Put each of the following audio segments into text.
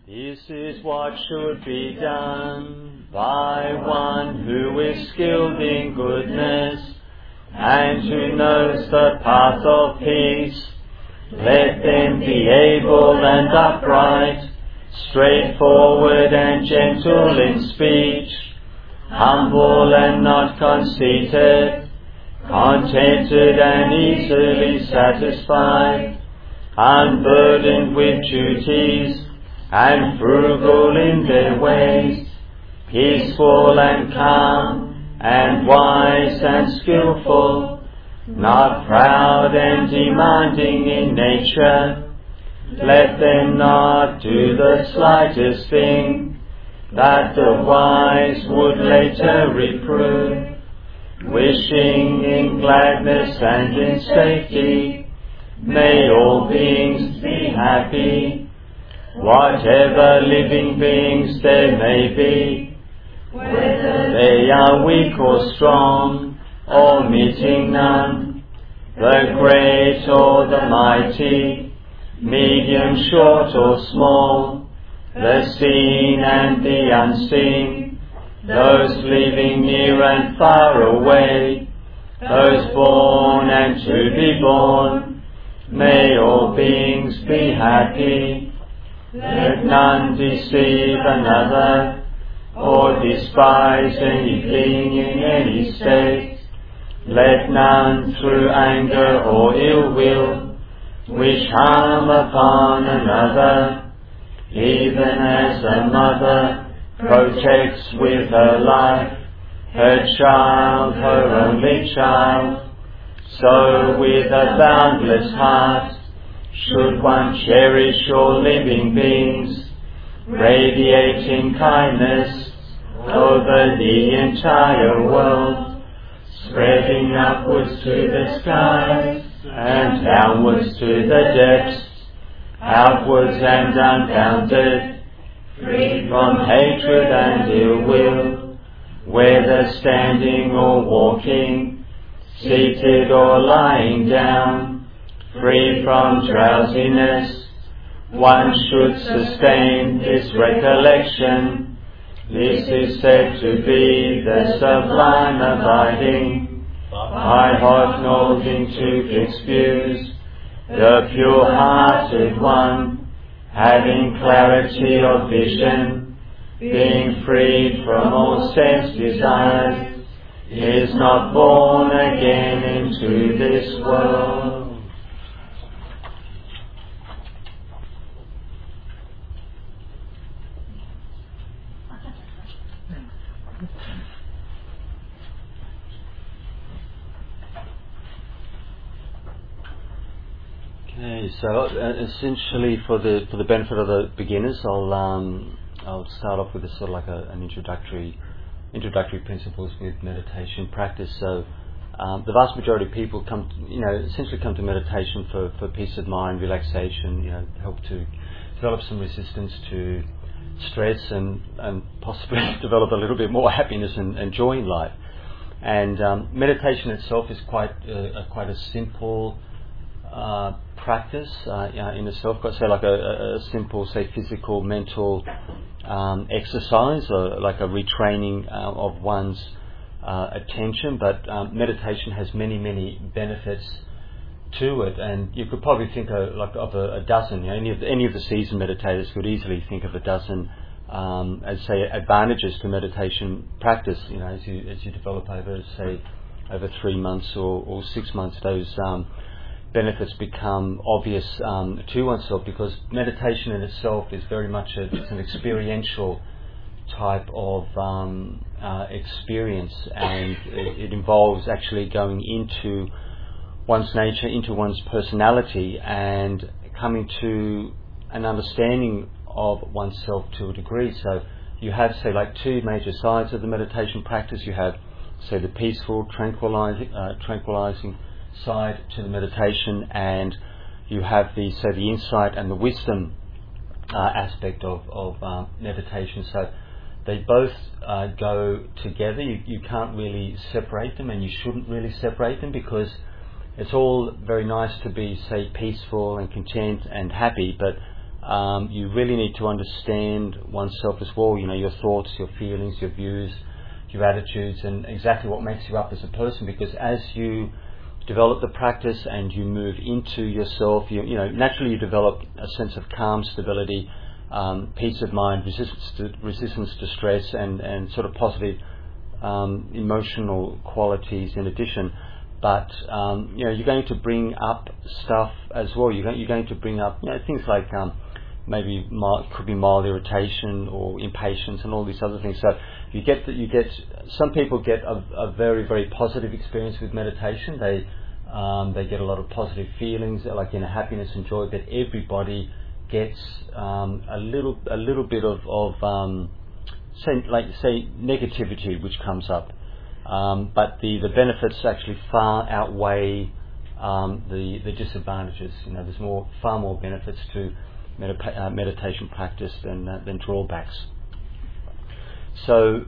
This is what should be done by one who is skilled in goodness and who knows the path of peace. Let them be able and upright, straightforward and gentle in speech, humble and not conceited, contented and easily satisfied, unburdened with duties, and frugal in their ways, peaceful and calm, and wise and skillful, not proud and demanding in nature. Let them not do the slightest thing that the wise would later reprove, wishing in gladness and in safety, may all beings be happy. Whatever living beings there may be, whether they are weak or strong, omitting none, the great or the mighty, medium, short or small, the seen and the unseen, those living near and far away, those born and to be born, may all beings be happy. Let none deceive another, or despise anything in any state. Let none through anger or ill will wish harm upon another, even as a mother protects with her life her child, her only child. So with a boundless heart should one cherish all living beings, radiating kindness over the entire world, spreading upwards to the skies and downwards to the depths, outwards and unbounded, free from hatred and ill will, whether standing or walking, seated or lying down, free from drowsiness. One should sustain this recollection. This is said to be the sublime abiding, by hot holding to fixed views, the pure-hearted one, having clarity of vision, being freed from all sense desires, is not born again into this world. Okay, so essentially for the benefit of the beginners, I'll start off with a sort of like an introductory principles with meditation practice. So the vast majority of people essentially come to meditation for peace of mind, relaxation, help to develop some resistance to stress and possibly develop a little bit more happiness and joy in life. And meditation itself is quite a simple practice in itself. Got to say like a simple, say, physical, mental exercise, or like a retraining of one's attention. But meditation has many benefits to it, and you could probably think of a dozen. Any of the seasoned meditators could easily think of a dozen, as say, advantages to meditation practice. As you develop over 3 months or 6 months, those benefits become obvious to oneself, because meditation in itself is very much it's an experiential type of experience, and it involves actually going into one's nature, into one's personality, and coming to an understanding of oneself to a degree. So you have, say, like two major sides of the meditation practice. You have, say, the peaceful, tranquilizing side to the meditation, and you have the insight and the wisdom aspect of meditation. So they both go together. You can't really separate them, and you shouldn't really separate them, because it's all very nice to be, say, peaceful and content and happy, but You really need to understand oneself as well, your thoughts, your feelings, your views, your attitudes, and exactly what makes you up as a person, because as you develop the practice and you move into yourself, naturally you develop a sense of calm, stability, peace of mind, resistance to stress, and sort of positive emotional qualities in addition. But you're going to bring up stuff as well. You're going to bring up things like maybe could be mild irritation or impatience and all these other things. So you get some people get a very, very positive experience with meditation. They get a lot of positive feelings, like happiness and joy. But everybody gets a little bit of say negativity which comes up. But the benefits actually far outweigh the disadvantages. There's far more benefits to meditation practice than drawbacks. So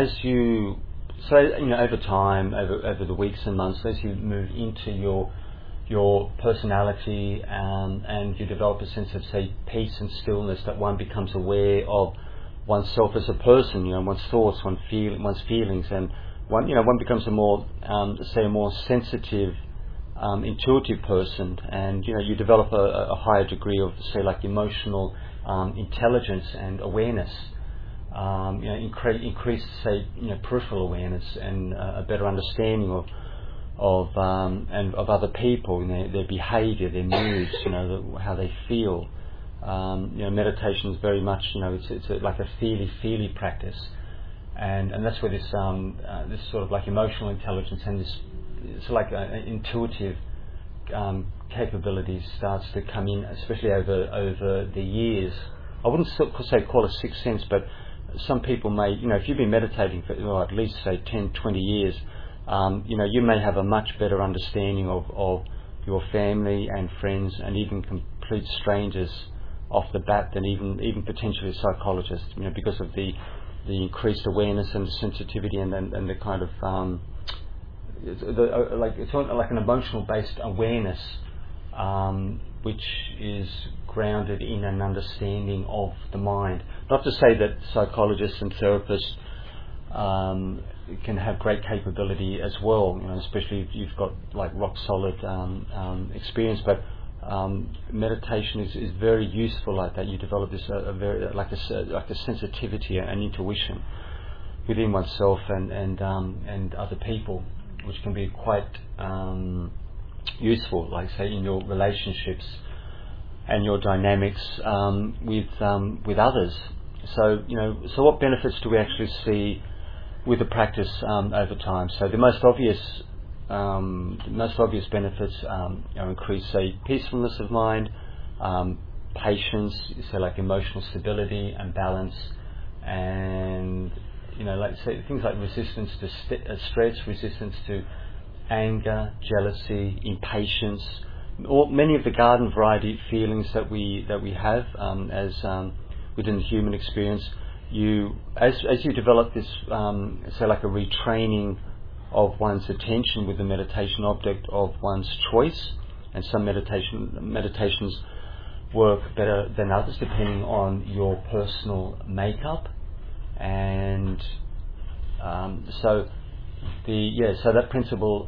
over time, over the weeks and months, as you move into your personality and you develop a sense of, say, peace and stillness, that one becomes aware of oneself as a person, one's thoughts, one's feelings, and one becomes a more sensitive, intuitive person, and you develop a higher degree of, say, like emotional intelligence and awareness. Increased, say, peripheral awareness and a better understanding of other people, their behaviour, their moods, how they feel. Meditation is very much, it's like a feely practice, and that's where this sort of like emotional intelligence and this like intuitive capability starts to come in, especially over the years. I wouldn't say call it sixth sense, but some people may, if you've been meditating for at least, say, 10, 20 years, you may have a much better understanding of your family and friends and even complete strangers off the bat than even potentially a psychologist, because of the increased awareness and the sensitivity and the kind of it's like an emotional based awareness, which is grounded in an understanding of the mind. Not to say that psychologists and therapists can have great capability as well, especially if you've got like rock solid experience, but meditation is very useful like that. You develop this like a sensitivity and intuition within oneself and other people, which can be quite useful, like say in your relationships and your dynamics with others. So what benefits do we actually see with the practice over time? So the most obvious benefits are increased, say, peacefulness of mind, patience, so like emotional stability and balance, and like say things like resistance to stress, resistance to anger, jealousy, impatience, many of the garden variety feelings that we have as within the human experience. As you develop this, say like a retraining of one's attention with the meditation object of one's choice, and some meditations work better than others depending on your personal makeup, and so that principle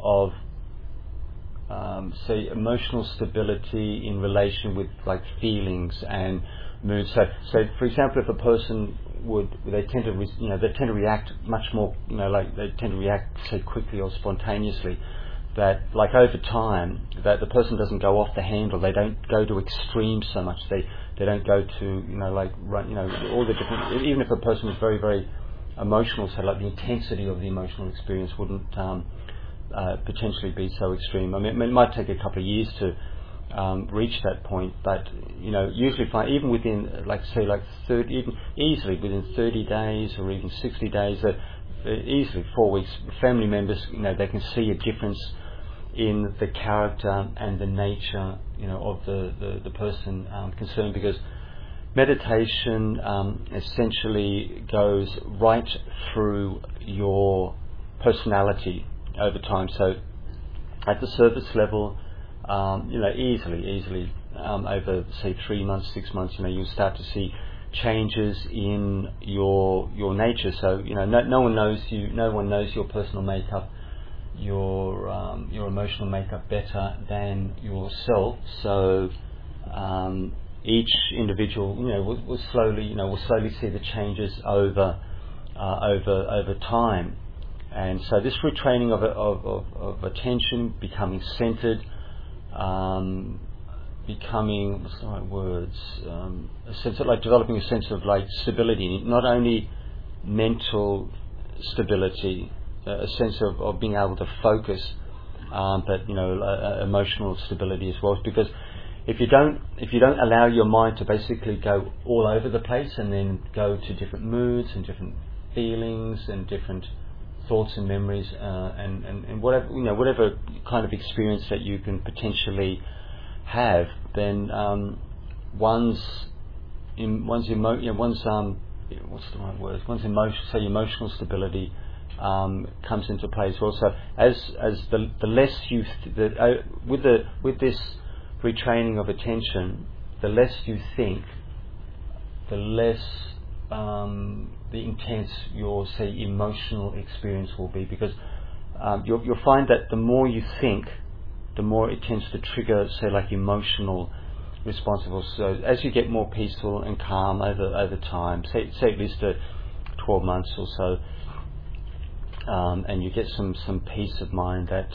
of say emotional stability in relation with like feelings and moods. So for example, if a person they tend to react much more, like they tend to react, say, quickly or spontaneously, that like over time that the person doesn't go off the handle, they don't go to extremes so much, they don't go to like run, all the different, even if a person is very, very emotional, so like the intensity of the emotional experience wouldn't potentially be so extreme. I mean, it might take a couple of years to reach that point, but usually even within easily within 30 days or even 60 days, easily 4 weeks, family members they can see a difference in the character and the nature of the person concerned, because meditation essentially goes right through your personality over time. So at the surface level, easily over say 3 months, 6 months, you'll start to see changes in your nature. So no one knows you. No one knows your personal makeup, your emotional makeup better than yourself. So each individual, will slowly see the changes over time. And so this retraining of attention, becoming centered, becoming, what's the right words, a sense of developing a sense of stability, not only mental stability, a sense of being able to focus, but emotional stability as well. Because if you don't allow your mind to basically go all over the place and then go to different moods and different feelings and different thoughts and memories, and whatever kind of experience that you can potentially have, then one's emotional stability comes into play as well. So as the less you with this retraining of attention, the less you think, the less the intense your emotional experience will be, because you'll find that the more you think, the more it tends to trigger emotional responses. So as you get more peaceful and calm over time, say at least 12 months or so, and you get some peace of mind, that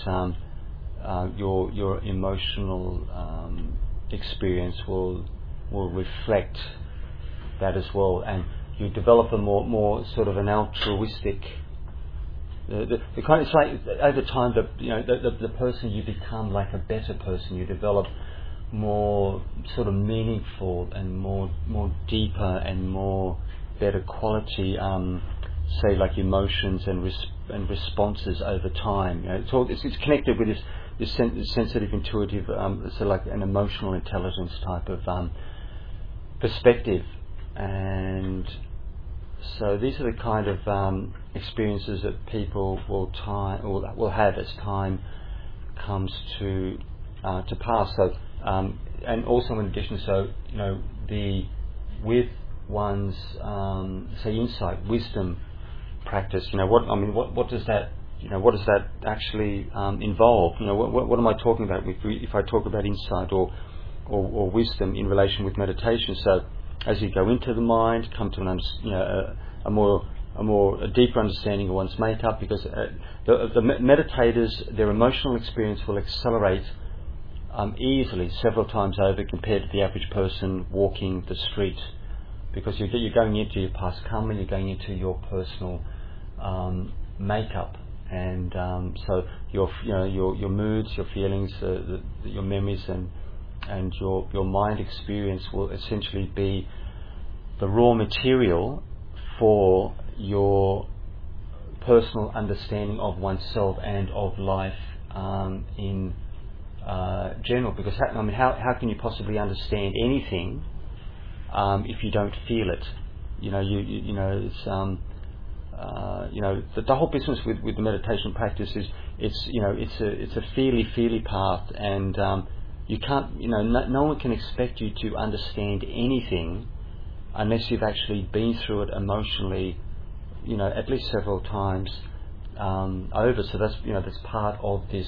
your emotional experience will reflect that as well, and you develop a more sort of an altruistic. The kind, it's like over time, the person you become, like a better person. You develop more sort of meaningful and more deeper and more better quality, emotions and responses over time. It's connected with this sensitive, intuitive, an emotional intelligence type of perspective. And so these are the kind of experiences that people will have as time comes to pass. So and also in addition, with one's insight, wisdom practice. What does that actually involve? What am I talking about if I talk about insight or wisdom in relation with meditation? So as you go into the mind, come to a deeper understanding of one's makeup, because the meditators, their emotional experience will accelerate easily several times over compared to the average person walking the street, because you're going into your past karma, you're going into your personal makeup, and so your moods, your feelings, your memories, and your mind experience will essentially be the raw material for your personal understanding of oneself and of life in general. Because how can you possibly understand anything if you don't feel it? The whole business with the meditation practice is it's a feely path, and you can't, no one can expect you to understand anything unless you've actually been through it emotionally, at least several times over. So that's part of this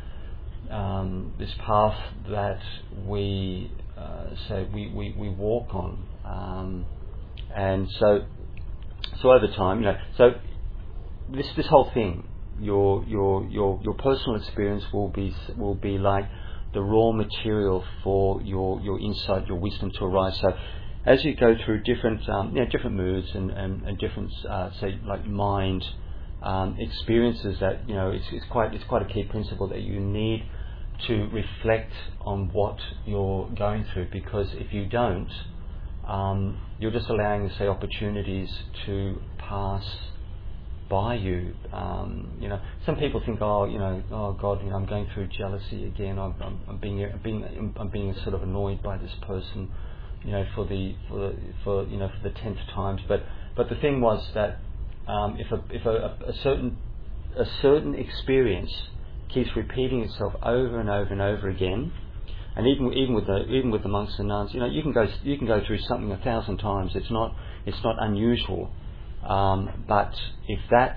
path that we walk on, and so over time, so this whole thing, your personal experience will be like the raw material for your insight, your wisdom to arise. So as you go through different moods and different mind experiences, that it's quite a key principle that you need to reflect on what you're going through, because if you don't, you're just allowing opportunities to pass by you. Some people think, oh God, I'm going through jealousy again. I'm being sort of annoyed by this person, for the 10th times. But the thing was that if a certain experience keeps repeating itself over and over and over again, and even with the monks and nuns, you can go through something 1,000 times. It's not unusual, but if that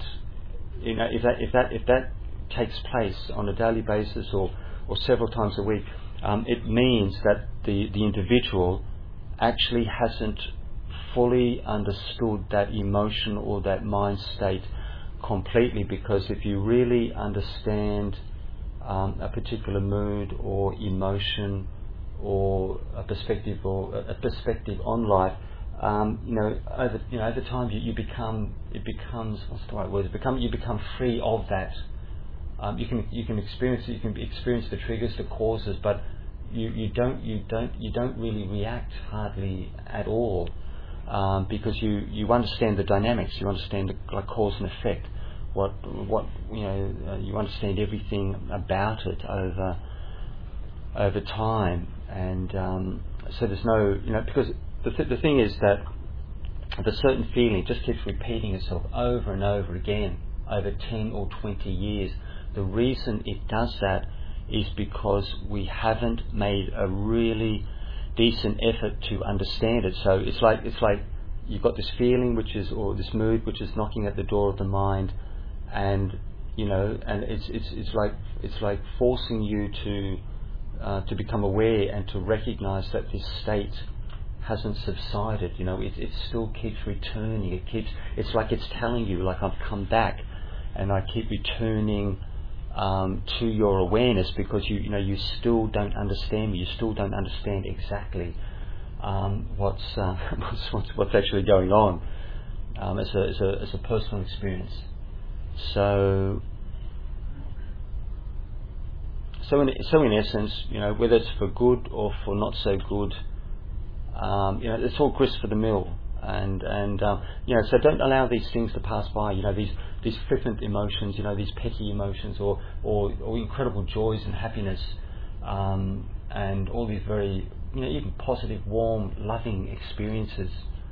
takes place on a daily basis or several times a week, it means that the individual actually hasn't fully understood that emotion or that mind state completely, because if you really understand a particular mood or emotion or a perspective on life, over time you become free of that. You can experience it. You can experience the triggers, the causes, but you don't really react hardly at all, because you understand the dynamics. You understand the cause and effect. You understand everything about it over time, and so there's no, because the thing is that the certain feeling just keeps repeating itself over and over again over 10 or 20 years. The reason it does that is because we haven't made a really decent effort to understand it. So it's like you've got this feeling or this mood which is knocking at the door of the mind, and it's like forcing you to become aware and to recognize that this state hasn't subsided. It still keeps returning. It's like it's telling you, like, I've come back and I keep returning to your awareness, because you still don't understand me. You still don't understand exactly what's actually going on as a personal experience. So in essence, whether it's for good or for not so good, it's all grist for the mill, and so don't allow these things to pass by. These flippant emotions, these petty emotions, or incredible joys and happiness, and all these very, even positive, warm, loving experiences.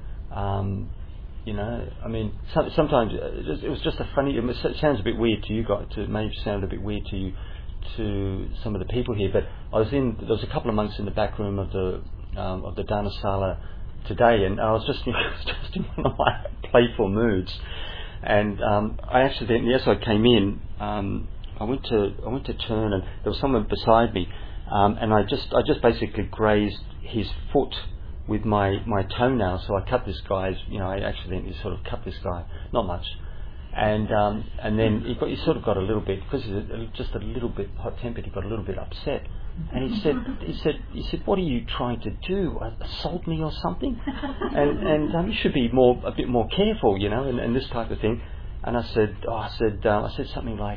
Sometimes it was just a funny. It sounds a bit weird to you guys. It may sound a bit weird to you, to some of the people here. But there was a couple of monks in the back room of the Dharmasala today, and I was just in one of my playful moods, and I accidentally, as I came in, I went to turn, and there was someone beside me, and I just basically grazed his foot with my toenail. So I cut this guy's, I accidentally sort of cut this guy, not much, and then he sort of got a little bit, because he's just a little bit hot-tempered. He got a little bit upset. And he said, "What are you trying to do? Assault me or something? And you should be a bit more careful, and this type of thing." And I said something like,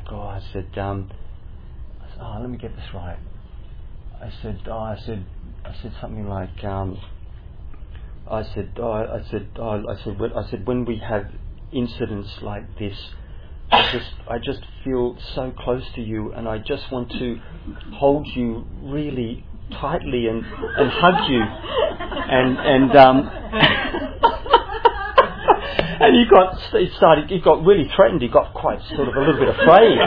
let me get this right. I said something like, when we have incidents like this, I just feel so close to you, and I just want to hold you really tightly and hug you, and he got really threatened. He got quite sort of a little bit afraid,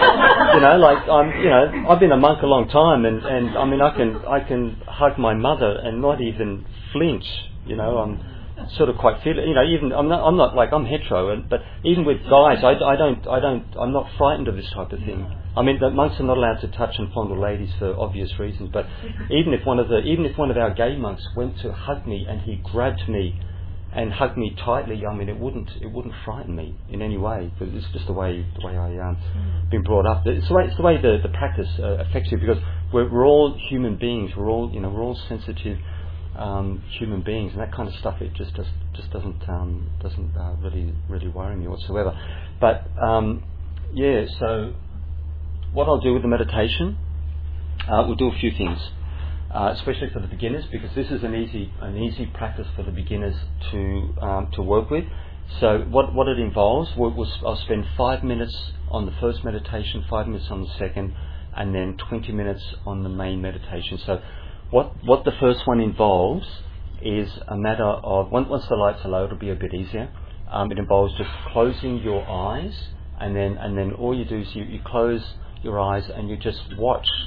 I've been a monk a long time, and I can hug my mother and not even flinch. I'm sort of quite even I'm not like, I'm hetero, but even with guys, I'm not frightened of this type of thing. The monks are not allowed to touch and fondle ladies for obvious reasons, but even if one of our gay monks went to hug me and he grabbed me and hugged me tightly, it wouldn't frighten me in any way, because it's just the way I been brought up. It's the way the practice affects you, because we're all human beings. We're all sensitive human beings, and that kind of stuff, it just doesn't really worry me whatsoever. But so what I'll do with the meditation, we'll do a few things, especially for the beginners, because this is an easy practice for the beginners to work with. So what it involves, I'll spend 5 minutes on the first meditation, 5 minutes on the second, and then 20 minutes on the main meditation. So what the first one involves is a matter of, once the lights are low, it'll be a bit easier. It involves just closing your eyes, and then all you do is you close your eyes and you just watch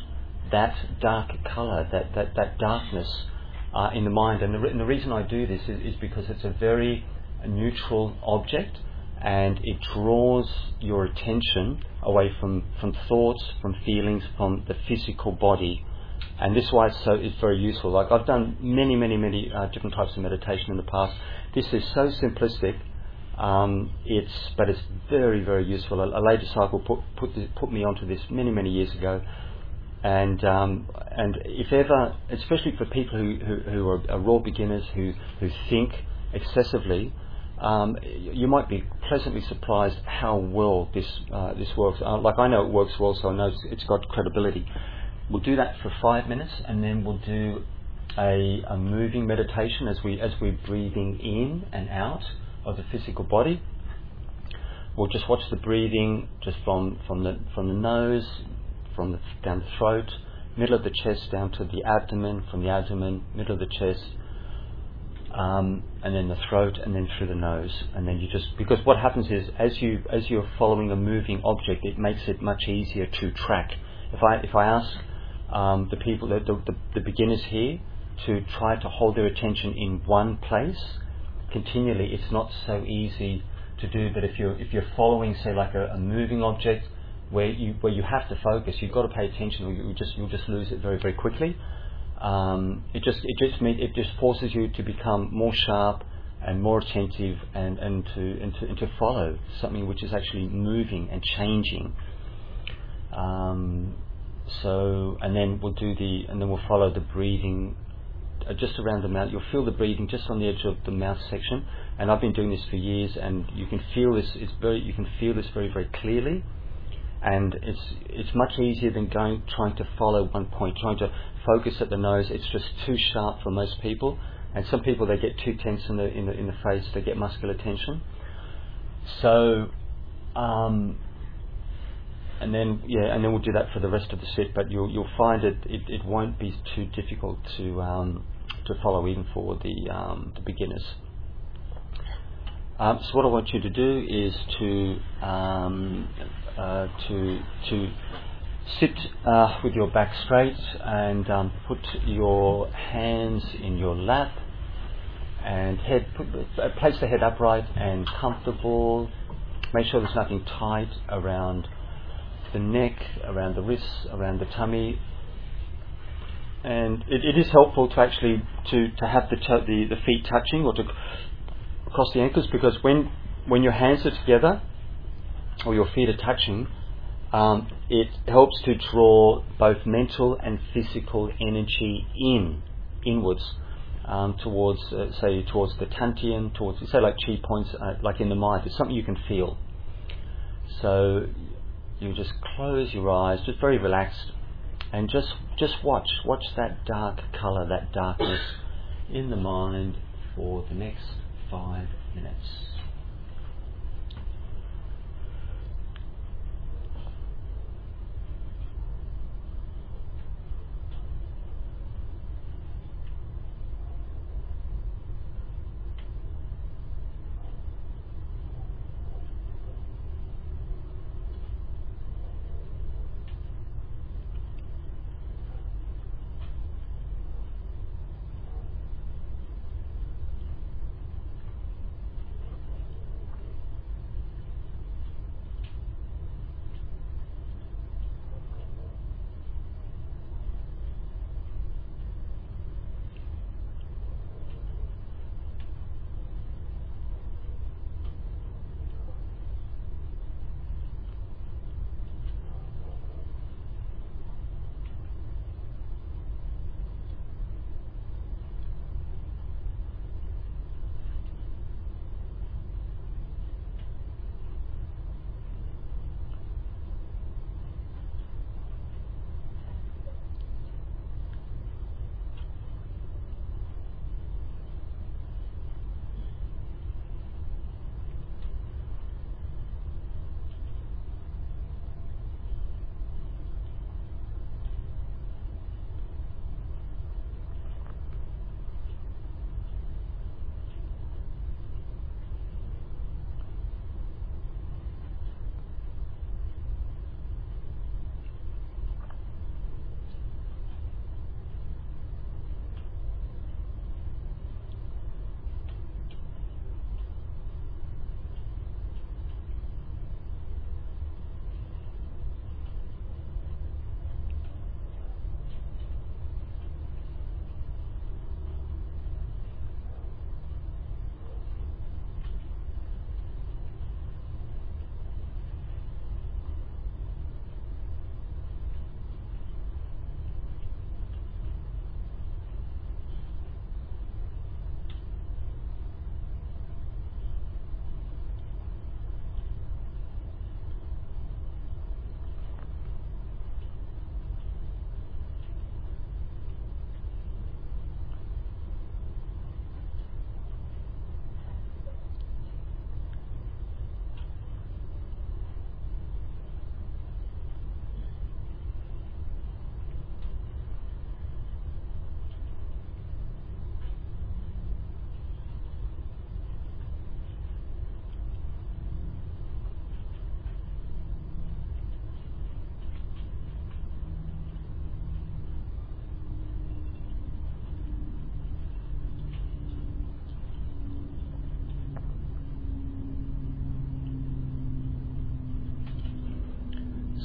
that dark colour, that darkness in the mind. And the reason I do this is because it's a very neutral object, and it draws your attention away from thoughts, from feelings, from the physical body. And this is why it's very useful. Like, I've done many different types of meditation in the past. This is so simplistic, but it's very, very useful. A lay disciple put me onto this many years ago, and if ever, especially for people who are raw beginners who think excessively, you might be pleasantly surprised how well this works. Like, I know it works well, so I know it's got credibility. We'll do that for 5 minutes, and then we'll do a moving meditation as we're breathing in and out of the physical body. We'll just watch the breathing just from the nose, down the throat, middle of the chest down to the abdomen, from the abdomen, middle of the chest, and then the throat, and then through the nose. And then because what happens is, as you're following a moving object, it makes it much easier to track. If I ask the people, the beginners here, to try to hold their attention in one place continually, it's not so easy to do. But if you're following, say, like a moving object where you have to focus, you've got to pay attention, or you'll just lose it very, very quickly. It just forces you to become more sharp and more attentive, and to follow something which is actually moving and changing. And then we'll follow the breathing just around the mouth. You'll feel the breathing just on the edge of the mouth section. And I've been doing this for years, and you can feel this. You can feel this very, very clearly. And it's much easier than trying to follow one point, trying to focus at the nose. It's just too sharp for most people, and some people, they get too tense in the face. They get muscular tension. So, and then we'll do that for the rest of the sit. But you'll find it won't be too difficult to follow, even for the beginners. So what I want you to do is to sit with your back straight, and put your hands in your lap, and place the head upright and comfortable. Make sure there's nothing tight around the neck, around the wrists, around the tummy. And it is helpful to actually to have the feet touching, or to cross the ankles, because when your hands are together or your feet are touching, it helps to draw both mental and physical energy inwards, towards the Dantian, towards, say, like chi points, like in the mind. It's something you can feel. So you just close your eyes, just very relaxed, and just watch that dark colour, that darkness in the mind for the next 5 minutes.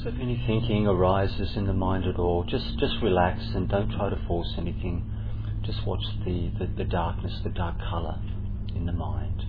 So if any thinking arises in the mind at all, just relax and don't try to force anything. Just watch the darkness, the dark colour in the mind.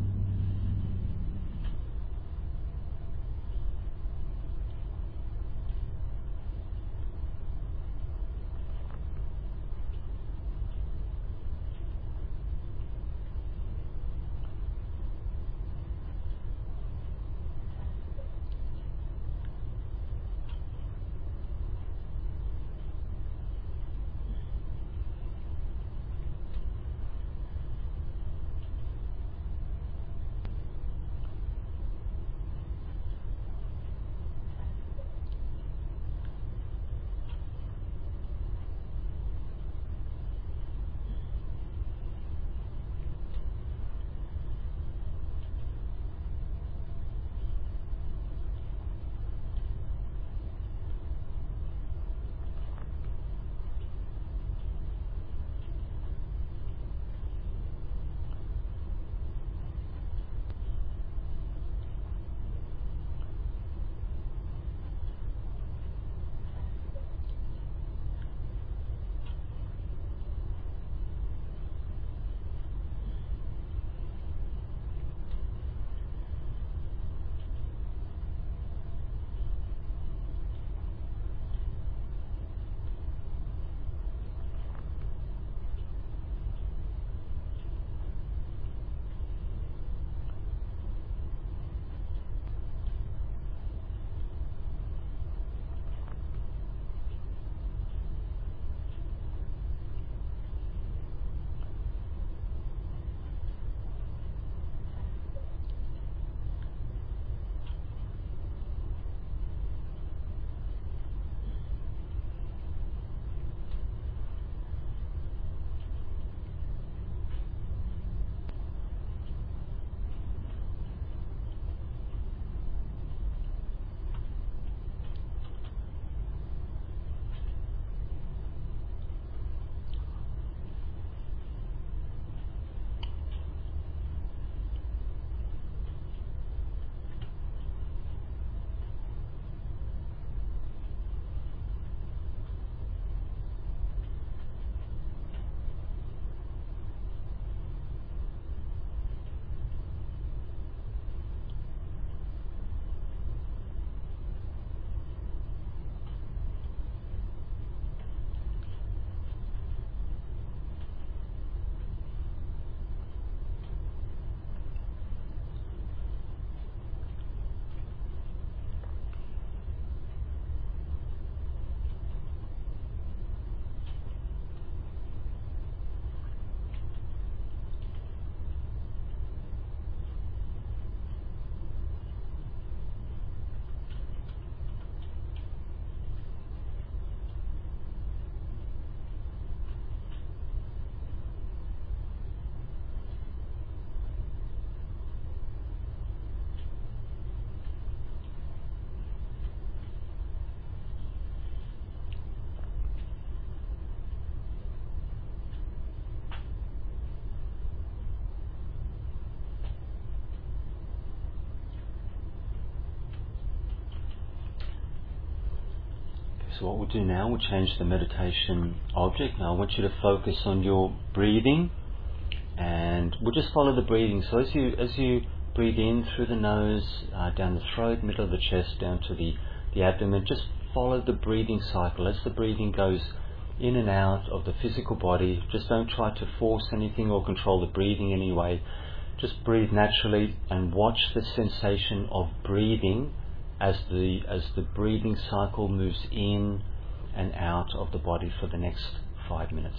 So what we'll do now, we'll change the meditation object. Now I want you to focus on your breathing, and we'll just follow the breathing. So as you breathe in through the nose, down the throat, middle of the chest, down to the abdomen, just follow the breathing cycle. As the breathing goes in and out of the physical body, just don't try to force anything or control the breathing in any way. Just breathe naturally and watch the sensation of breathing as the breathing cycle moves in and out of the body for the next 5 minutes.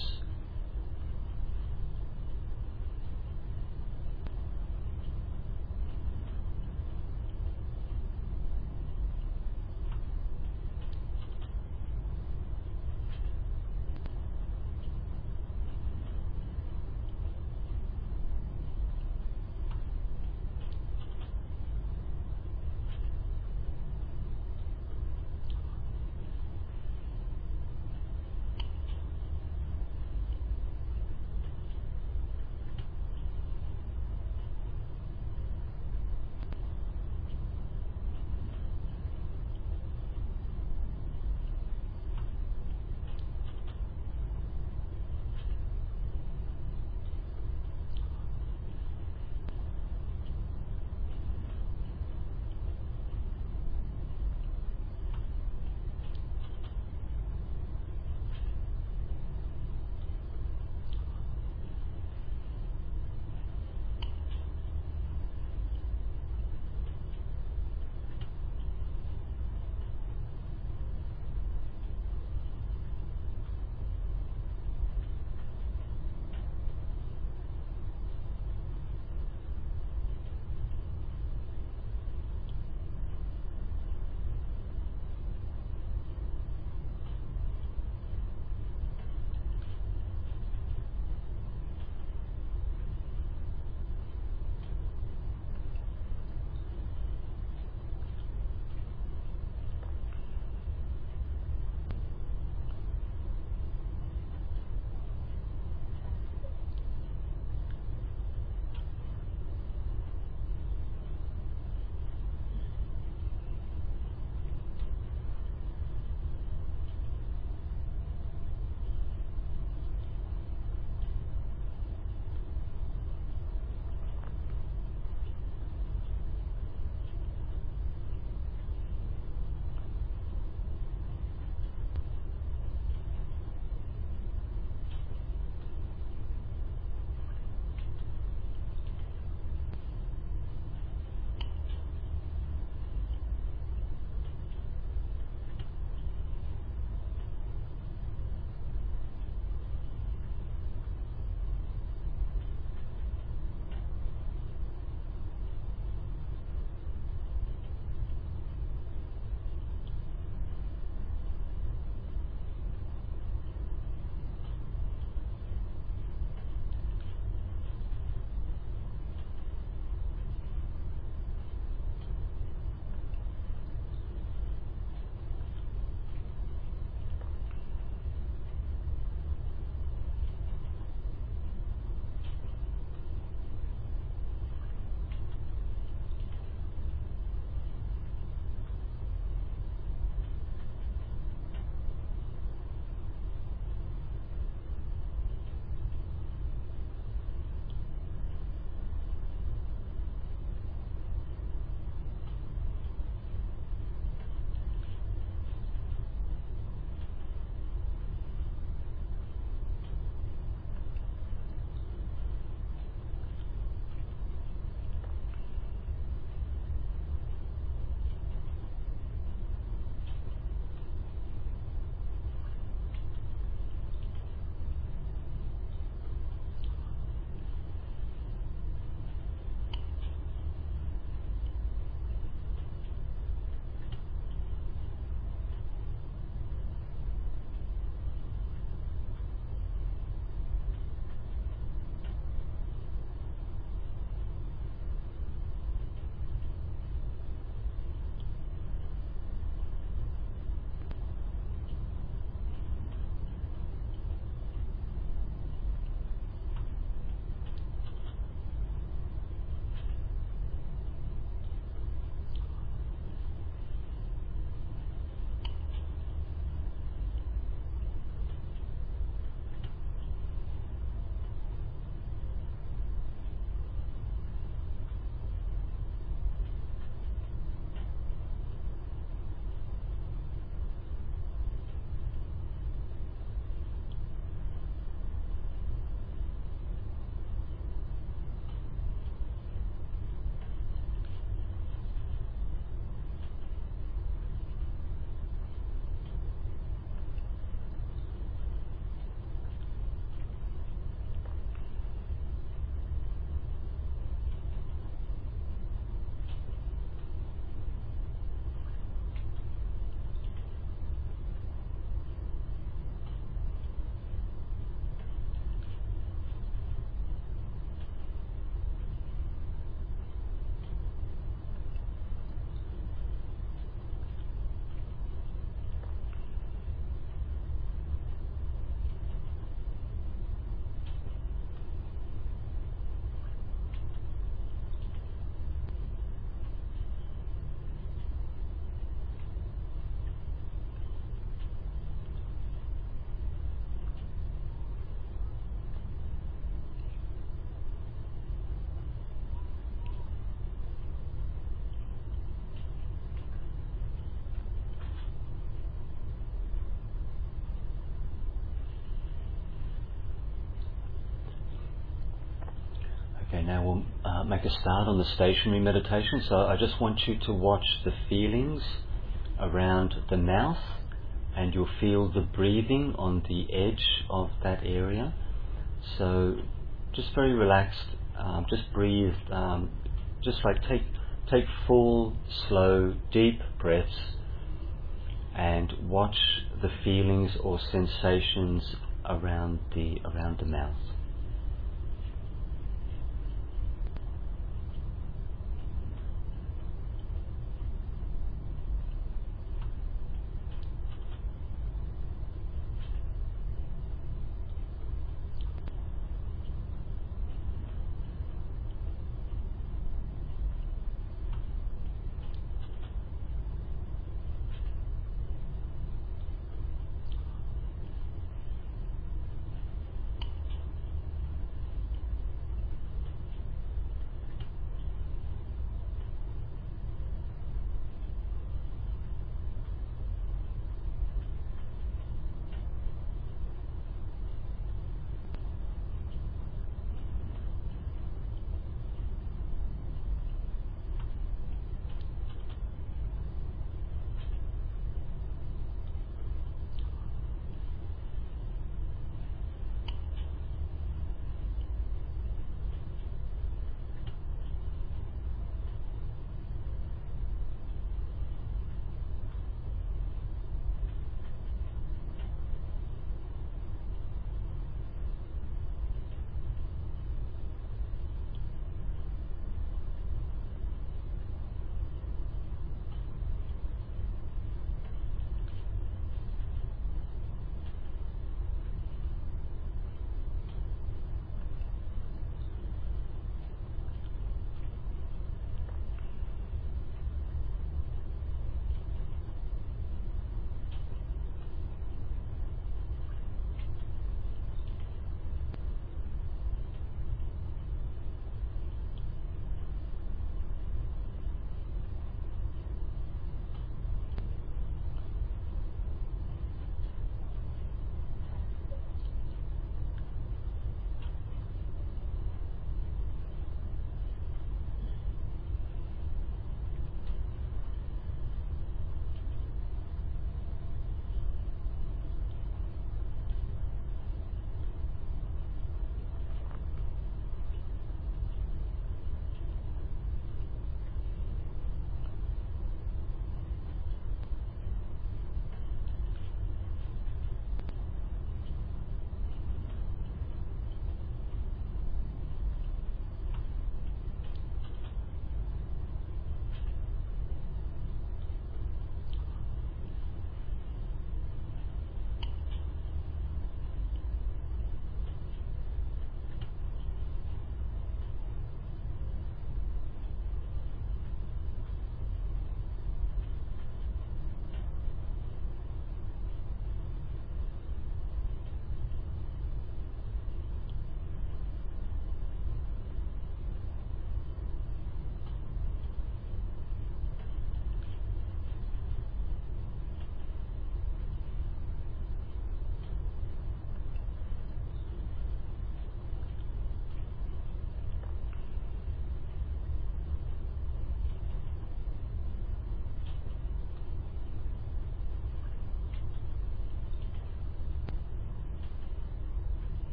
now we'll make a start on the stationary meditation. So I just want you to watch the feelings around the mouth, and you'll feel the breathing on the edge of that area. So just very relaxed, just breathe, just like take full, slow, deep breaths, and watch the feelings or sensations around the mouth.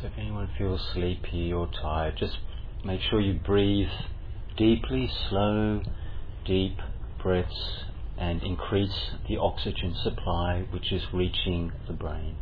So if anyone feels sleepy or tired, just make sure you breathe deeply, slow, deep breaths, and increase the oxygen supply which is reaching the brain.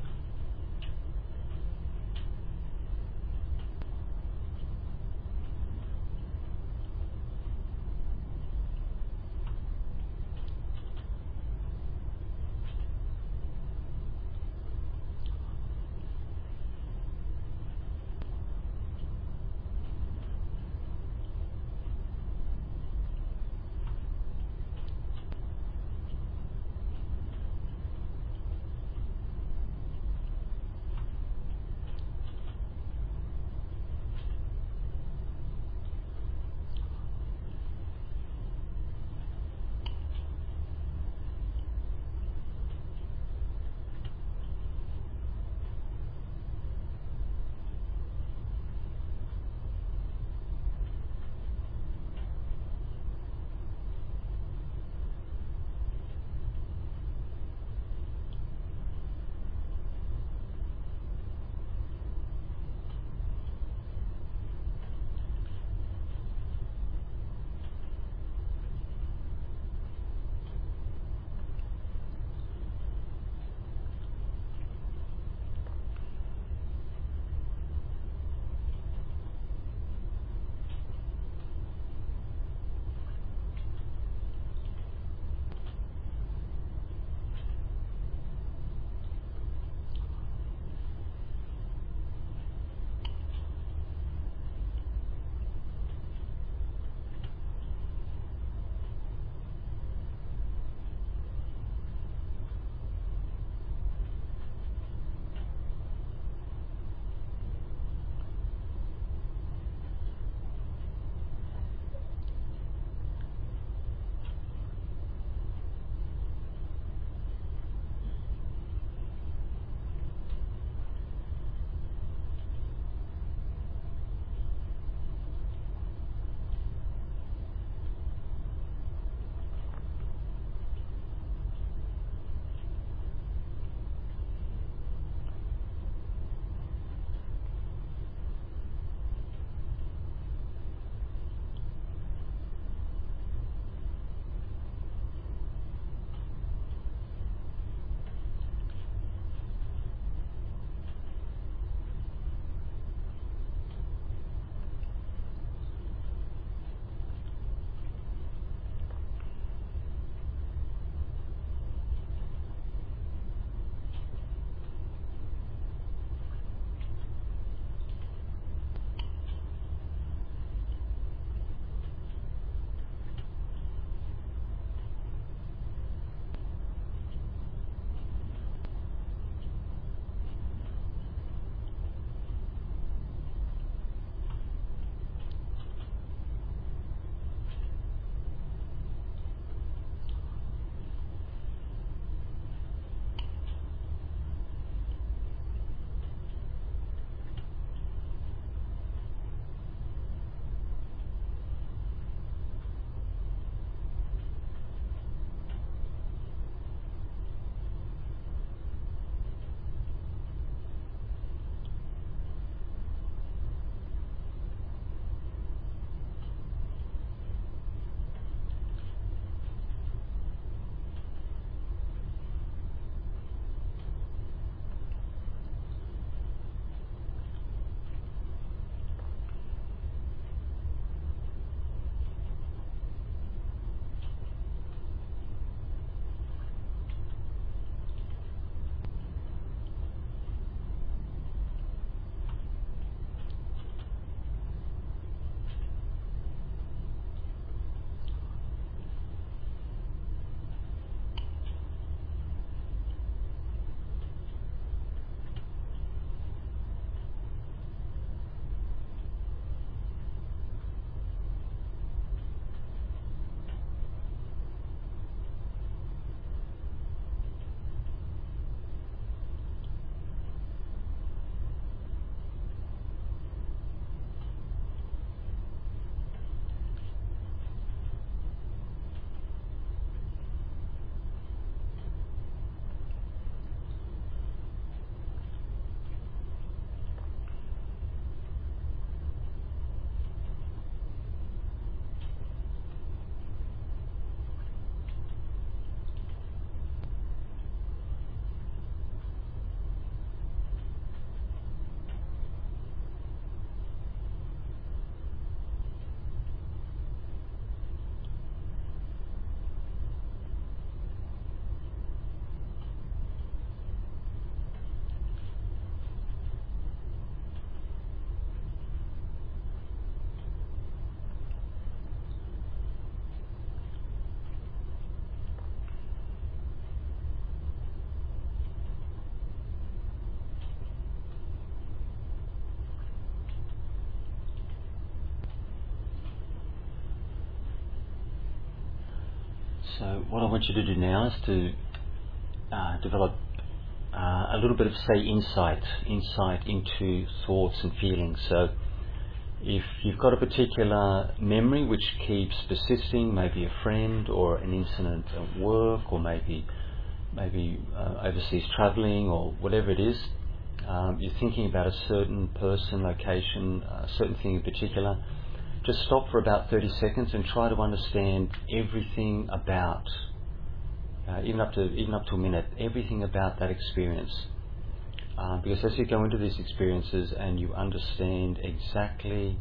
So what I want you to do now is to develop a little bit of, say, insight into thoughts and feelings. So if you've got a particular memory which keeps persisting, maybe a friend or an incident at work, or maybe overseas travelling, or whatever it is, you're thinking about a certain person, location, a certain thing in particular, just stop for about 30 seconds and try to understand everything about, even up to a minute, everything about that experience. Because as you go into these experiences and you understand exactly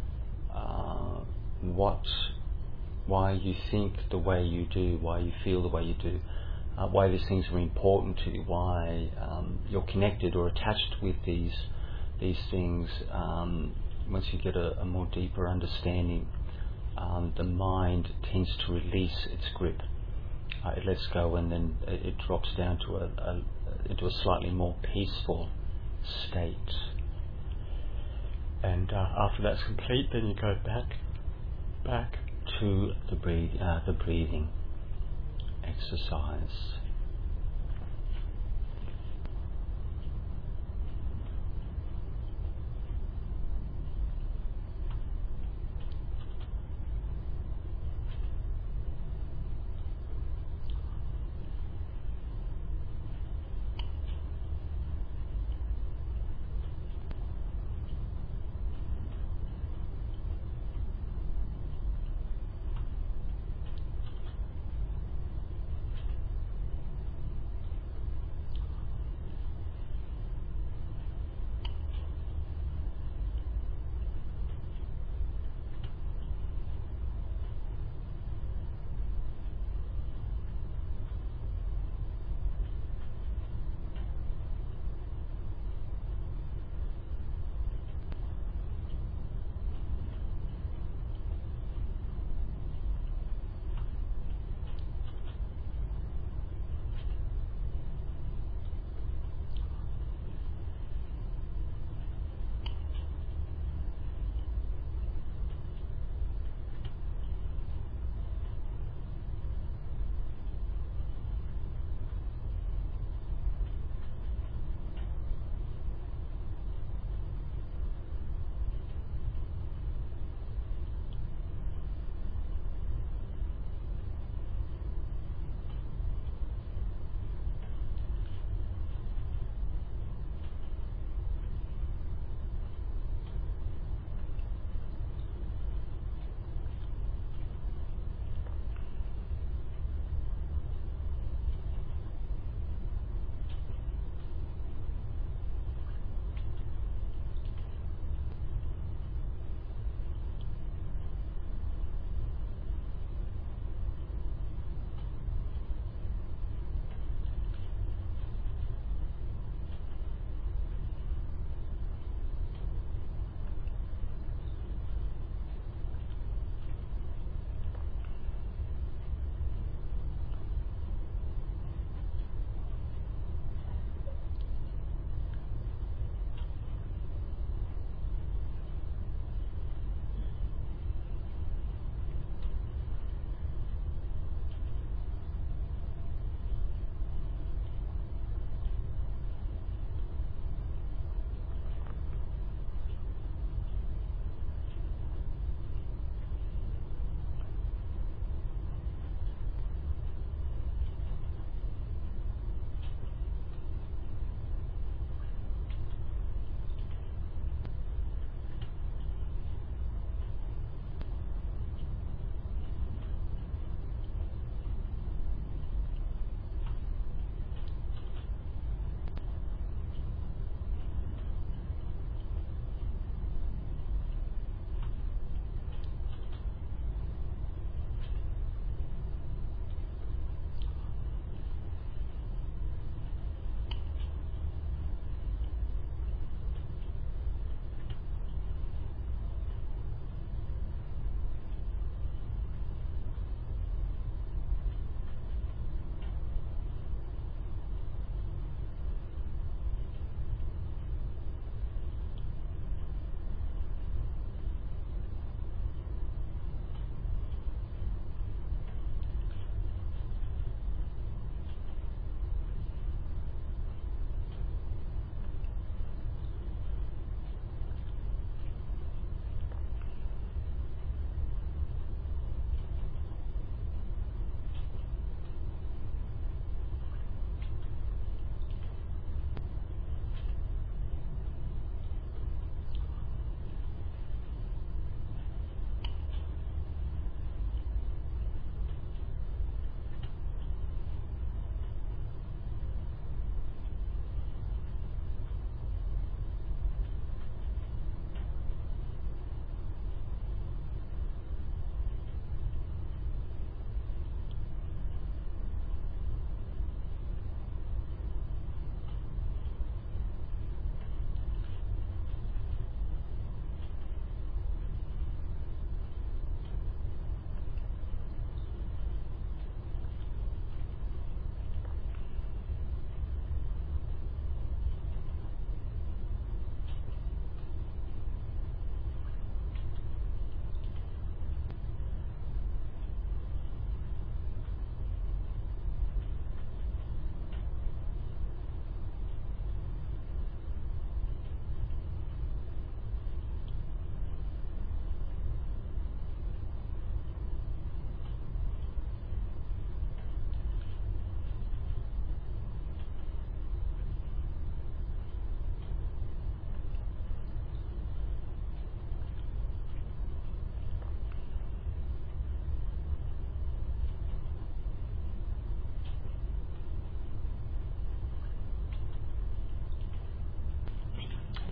why you think the way you do, why you feel the way you do, why these things are important to you, why you're connected or attached with these things. Once you get a more deeper understanding, the mind tends to release its grip. It lets go, and then it drops down to into a slightly more peaceful state. And after that's complete, then you go back to the breathing exercise.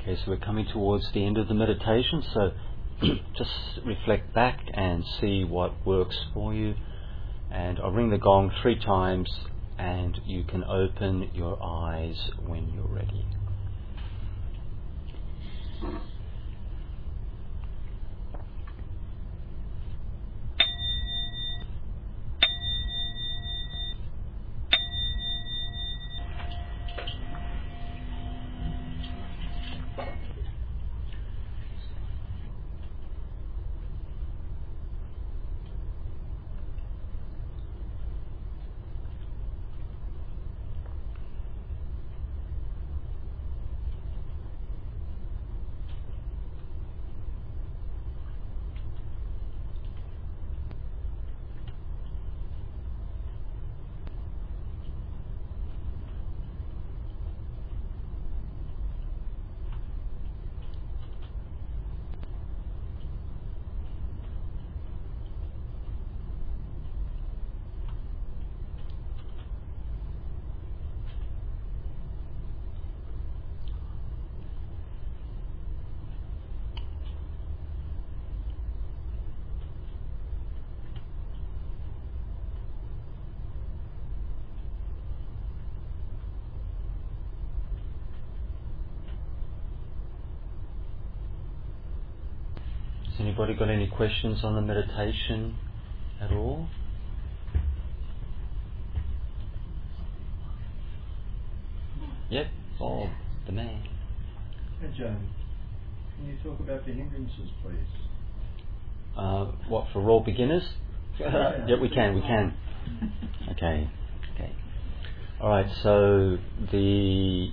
Okay, so we're coming towards the end of the meditation, so just reflect back and see what works for you. And I'll ring the gong 3 times and you can open your eyes when you're ready. Has anybody got any questions on the meditation at all? Yep, Bob, the man. Hey John, can you talk about the hindrances, please? What, for raw beginners? Yeah, we can. Okay. Alright, so the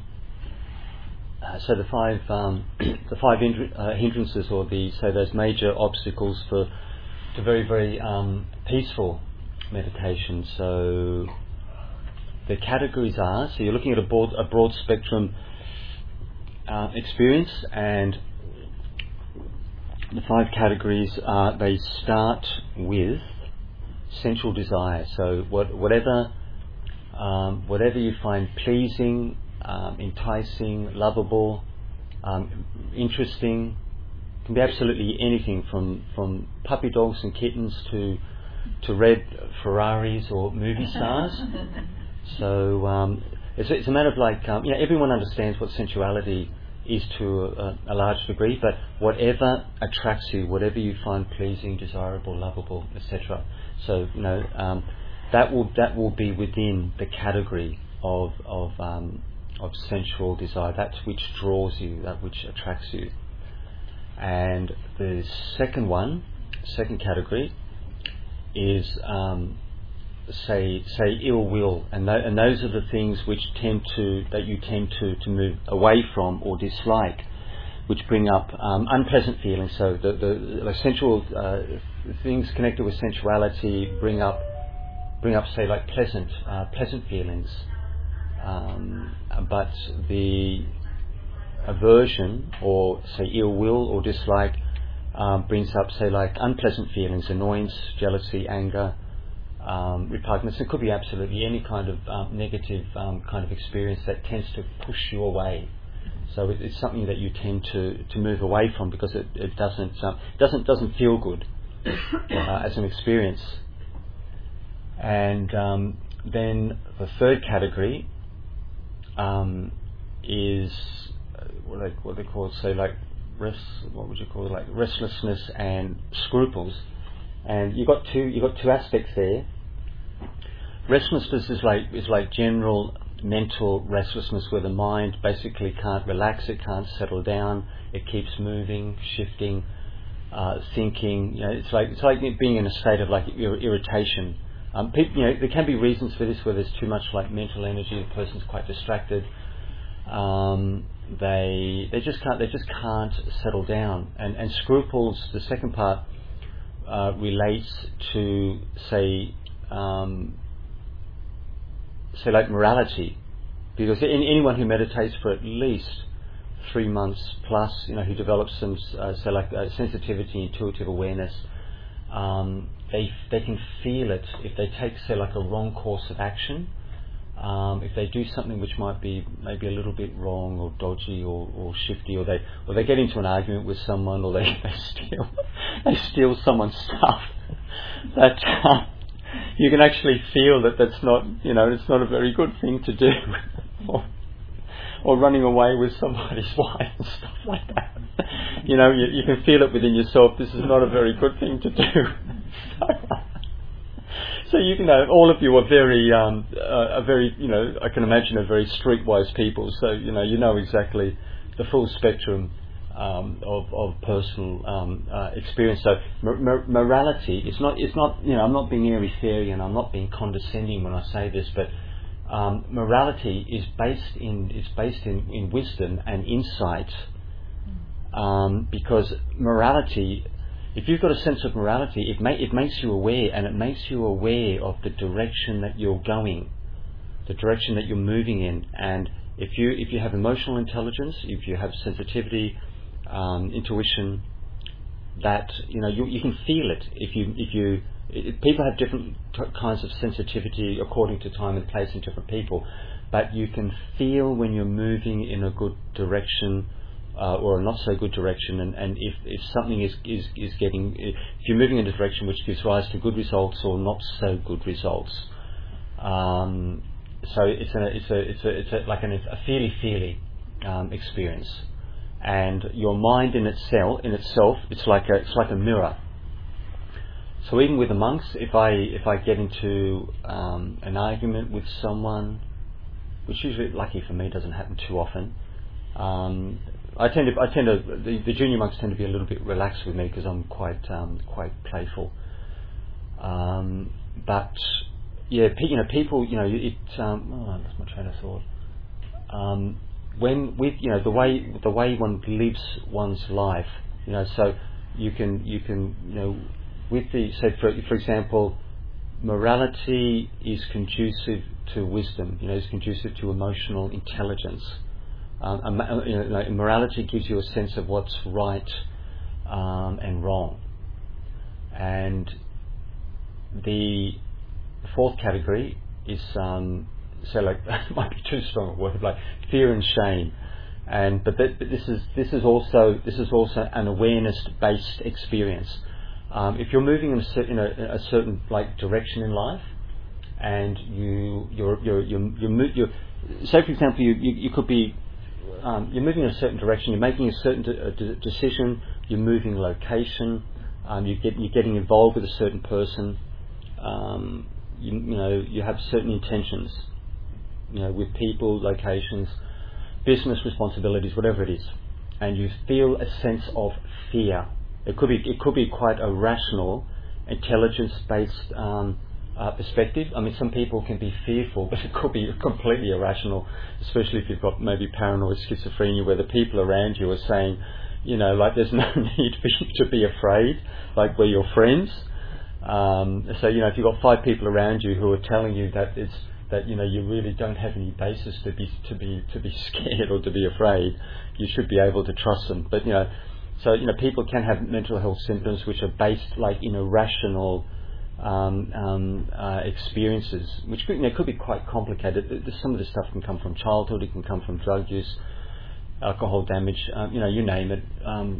five hindrances, or those major obstacles to very, very peaceful meditation. So the categories are, so you're looking at a broad spectrum experience, and the 5 categories are, they start with sensual desire. So whatever you find pleasing, enticing, lovable, interesting, can be absolutely anything from puppy dogs and kittens to red Ferraris or movie stars. So it's a matter of everyone understands what sensuality is to a large degree, but whatever attracts you, whatever you find pleasing, desirable, lovable, etc. So that will be within the category of sensual desire, that which draws you, that which attracts you. And the second category is say ill will, and those are the things which you tend to move away from or dislike, which bring up unpleasant feelings. So the sensual things connected with sensuality bring up say like pleasant feelings, but the aversion or say ill will or dislike brings up say like unpleasant feelings, annoyance, jealousy, anger, repugnance. It could be absolutely any kind of negative kind of experience that tends to push you away. So it's something that you tend to move away from because it doesn't feel good as an experience. And then the third category is what they call, say like restlessness and scruples. And you've got two aspects there. Restlessness is like general mental restlessness, where the mind basically can't relax, it can't settle down, it keeps moving, shifting, thinking. It's like being in a state of like irritation. There can be reasons for this, where there's too much like mental energy, the person's quite distracted. They just can't settle down. And scruples, the second part, relates to say like morality, because anyone who meditates for at least 3 months plus, who develops some sensitivity, intuitive awareness, they can feel it if they take say like a wrong course of action. if they do something which might be maybe a little bit wrong or dodgy or shifty, or they get into an argument with someone, or they steal someone's stuff, that you can actually feel that's not, it's not a very good thing to do, or running away with somebody's wife and stuff like that. You can feel it within yourself. This is not a very good thing to do. So you can know, all of you are very, I can imagine are very streetwise people. So you know exactly the full spectrum of personal experience. So morality, it's not. I'm not being airy-fairy, and I'm not being condescending when I say this, but morality is based in wisdom and insight, because morality, if you've got a sense of morality, it makes you aware, and it makes you aware of the direction that you're going, the direction that you're moving in. And if you have emotional intelligence, if you have sensitivity, intuition, that you can feel it. People have different kinds of sensitivity according to time and place in different people, but you can feel when you're moving in a good direction or a not so good direction, and if something is getting, if you're moving in a direction which gives rise to good results or not so good results. So it's like a feely experience, and your mind in itself, it's like a mirror. So even with the monks, if I get into an argument with someone, which usually, lucky for me, doesn't happen too often, the junior monks tend to be a little bit relaxed with me because I'm quite playful. But yeah, people, I lost my train of thought. When with the way one lives one's life, so you can with the, so for example, morality is conducive to wisdom, is conducive to emotional intelligence. Morality gives you a sense of what's right and wrong. And the fourth category is it might be too strong a word, like fear and shame. But this is also an awareness-based experience. If you're moving in a certain direction in life, and you're say for example you could be you're moving in a certain direction, you're making a certain decision, you're moving location, you're getting involved with a certain person, you have certain intentions, with people, locations, business responsibilities, whatever it is, and you feel a sense of fear. It could be quite a rational, intelligence-based perspective. I mean, some people can be fearful, but it could be completely irrational, especially if you've got maybe paranoid schizophrenia, where the people around you are saying, there's no need for you to be afraid, like we're your friends. So if you've got 5 people around you who are telling you that you really don't have any basis to be scared or to be afraid, you should be able to trust them. But so people can have mental health symptoms which are based in irrational experiences, which could be quite complicated. Some of this stuff can come from childhood, it can come from drug use, alcohol damage, you name it.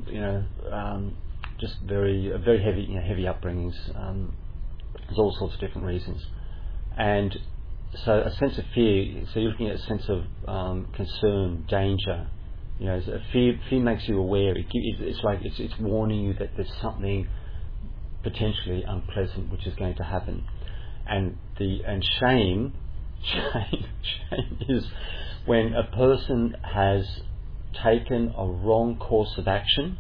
Just very heavy upbringings. There's all sorts of different reasons, and so a sense of fear. So you're looking at a sense of concern, danger. Fear makes you aware. It's warning you that there's something potentially unpleasant which is going to happen. And shame is when a person has taken a wrong course of action,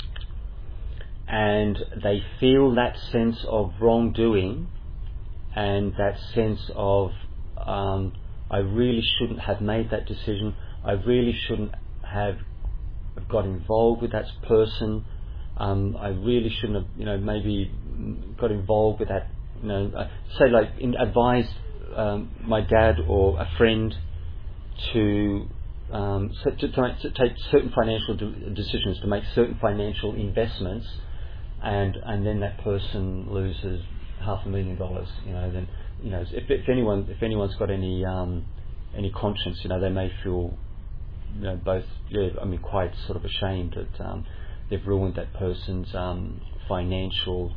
and they feel that sense of wrongdoing, and that sense of I really shouldn't have made that decision, I really shouldn't have got involved with that person, I really shouldn't have maybe got involved with that, advised my dad or a friend to take certain financial decisions, to make certain financial investments, and then that person loses $500,000, if anyone's got any conscience, they may feel, both, quite sort of ashamed that they've ruined that person's financial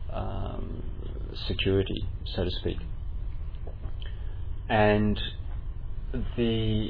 security, so to speak. And the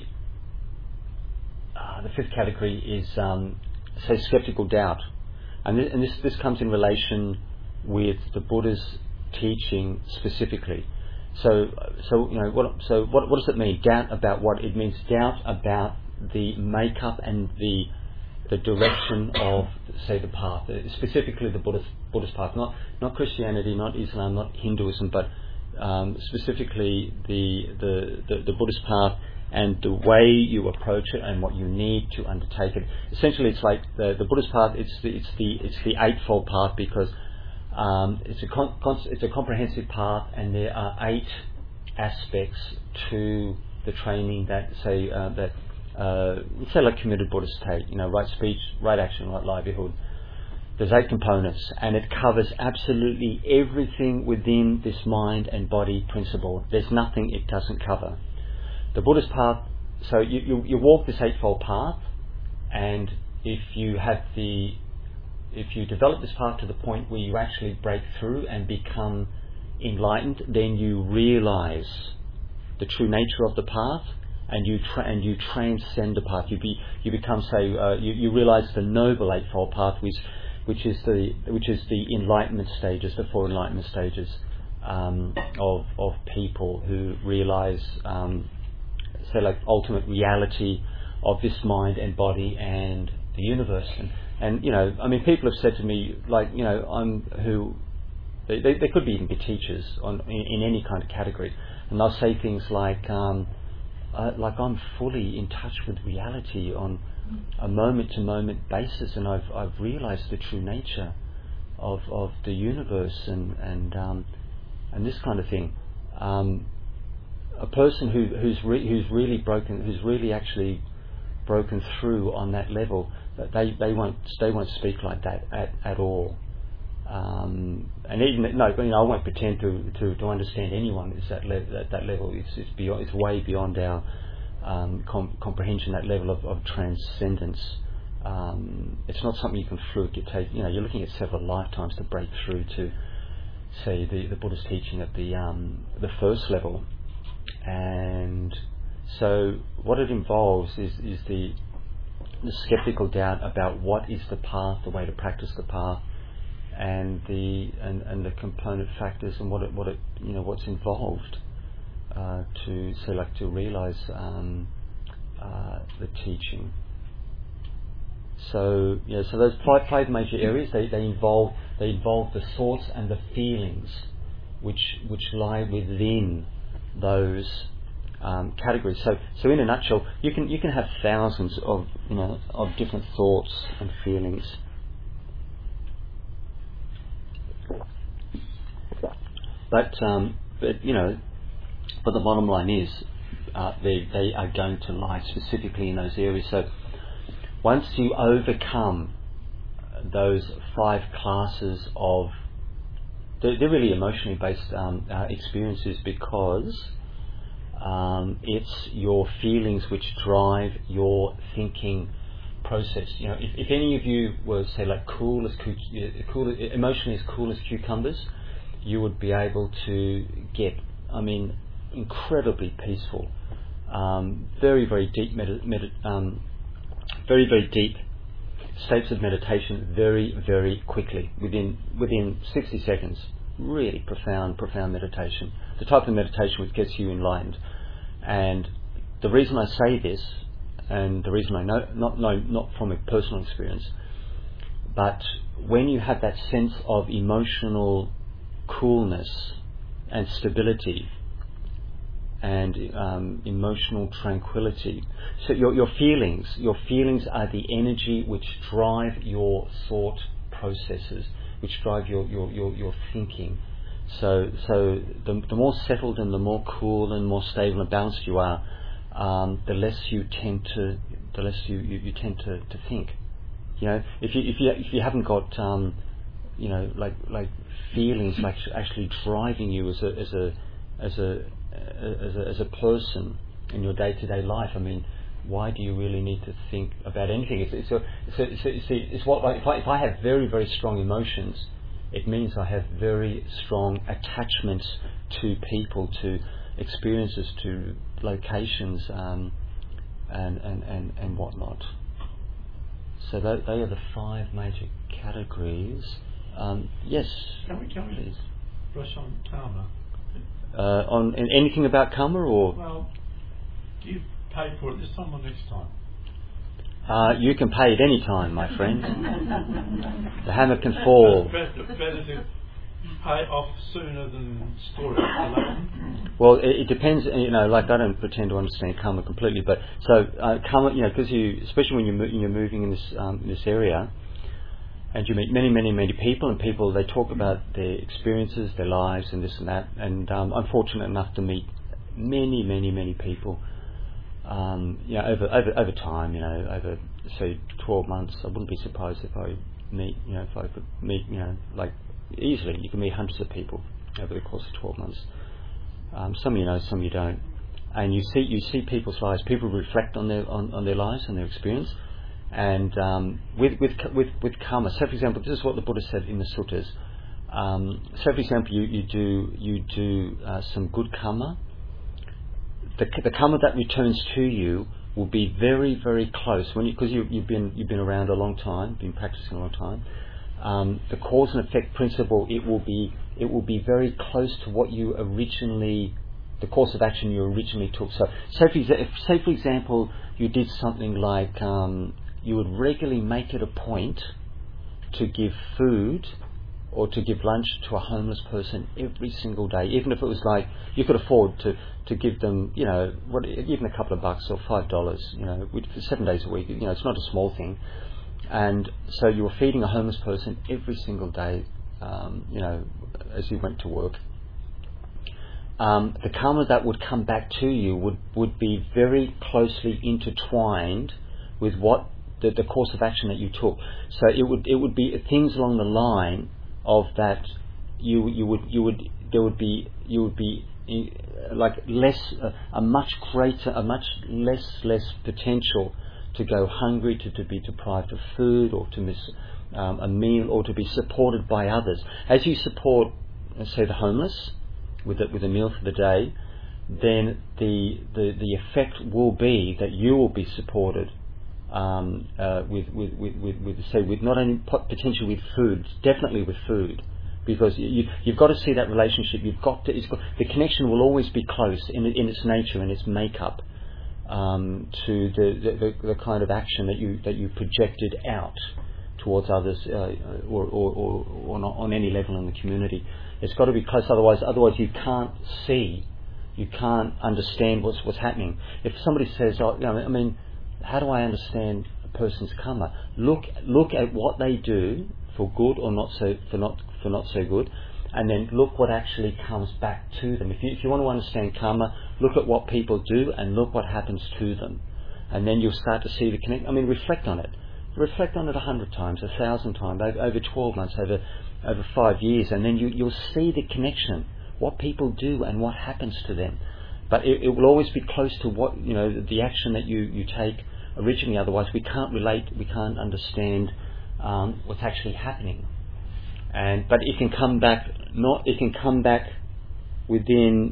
fifth category is say skeptical doubt, and this comes in relation with the Buddha's teaching specifically. So what does it mean? Doubt about what? It means doubt about the makeup and the direction of, say, the path, specifically the Buddhist path, not Christianity, not Islam, not Hinduism, but specifically the Buddhist path and the way you approach it and what you need to undertake it. Essentially, it's like the Buddhist path. It's the eightfold path, because it's a comprehensive path, and there are 8 aspects to the training that say like committed Buddhist state, right speech, right action, right livelihood. There's 8 components, and it covers absolutely everything within this mind and body principle. There's nothing it doesn't cover. The Buddhist path, so you walk this eightfold path, and if you develop this path to the point where you actually break through and become enlightened, then you realize the true nature of the path, and you transcend the path. You become, say, you realize the noble eightfold path, which is the enlightenment stages, the 4 enlightenment stages of people who realize, say, like ultimate reality of this mind and body and the universe. And people have said to me, like, they could even be teachers in any kind of category, and they'll say things like I'm fully in touch with reality on a moment-to-moment basis, and I've realised the true nature of the universe and this kind of thing. A person who's really actually broken through on that level, they won't speak like that at all. And even I won't pretend to understand anyone who's at that level. It's way beyond our comprehension. That level of transcendence. It's not something you can fluke. You're looking at several lifetimes to break through to, say, the Buddhist teaching at the first level. And so what it involves is the skeptical doubt about what is the path, the way to practice the path, and the component factors and what's involved to realize the teaching. So those five major areas, they involve the thoughts and the feelings which lie within those categories. So in a nutshell, you can have thousands of different thoughts and feelings. But the bottom line is they are going to lie specifically in those areas. So once you overcome those 5 classes of, they're really emotionally based experiences, because it's your feelings which drive your thinking process. If any of you were, say, like emotionally as cool as cucumbers, you would be able to get, incredibly peaceful, very, very deep very, very deep states of meditation very, very quickly, within 60 seconds. Really profound meditation, the type of meditation which gets you enlightened. And the reason I say this, and the reason I know, not from a personal experience, but when you have that sense of emotional coolness and stability and emotional tranquility, so your feelings are the energy which drive your thought processes, which drive your thinking. So the more settled and the more cool and more stable and balanced you are, the less you tend to think. If you haven't got like feelings like actually driving you as as a person in your day-to-day life. I mean, why do you really need to think about anything? It's what, like, if I have very, very strong emotions, it means I have very strong attachments to people, to experiences, to locations, and whatnot. So they are the 5 major categories. Yes. Can we please brush on karma? On anything about karma, or? Well, do you pay for it this time or next time? You can pay at any time, my friend. The hammer can fall. Better to pay off sooner than store it for later. Well, it depends. Like, I don't pretend to understand karma completely, but so karma, because especially when you're moving in this area, and you meet many, many, many people, and people, they talk about their experiences, their lives, and this and that. And I'm fortunate enough to meet many, many, many people. Over time, over say 12 months, I wouldn't be surprised if I could meet, like easily, you can meet hundreds of people over the course of 12 months. Some you know, some you don't, and you see people's lives. People reflect on their lives and their experience, and with karma. So, for example, this is what the Buddha said in the suttas. So, for example, you do some good karma. The karma that returns to you will be very, very close because you've been around a long time, been practicing a long time. The cause and effect principle, it will be very close to what you originally, the course of action you originally took. So, say for example, you did something like you would regularly make it a point to give food or to give lunch to a homeless person every single day, even if it was like you could afford to give them, even a couple of bucks or $5, for 7 days a week. It's not a small thing. And so you were feeding a homeless person every single day, as you went to work. The karma that would come back to you would be very closely intertwined with what the course of action that you took. So it would be things along the line of that. You would be like a much less potential to go hungry, to be deprived of food, or to miss a meal, or to be supported by others. As you support, say, the homeless with a meal for the day, then the effect will be that you will be supported with not only potentially with food, definitely with food, because you've got to see that relationship. The connection will always be close in its nature and its makeup to the kind of action that you projected out towards others or not on any level in the community. It's got to be close. Otherwise you can't see, you can't understand what's happening. If somebody says, how do I understand a person's karma? Look at what they do for good or not so good, and then look what actually comes back to them. If you want to understand karma, look at what people do and look what happens to them, and then you'll start to see the connection. Reflect on it. Reflect on it 100 times, 1,000 times, over 12 months, over 5 years, and then you'll see the connection, what people do and what happens to them. But it will always be close to what the action that you take originally. Otherwise, we can't relate, we can't understand what's actually happening. But it can come back. It can come back within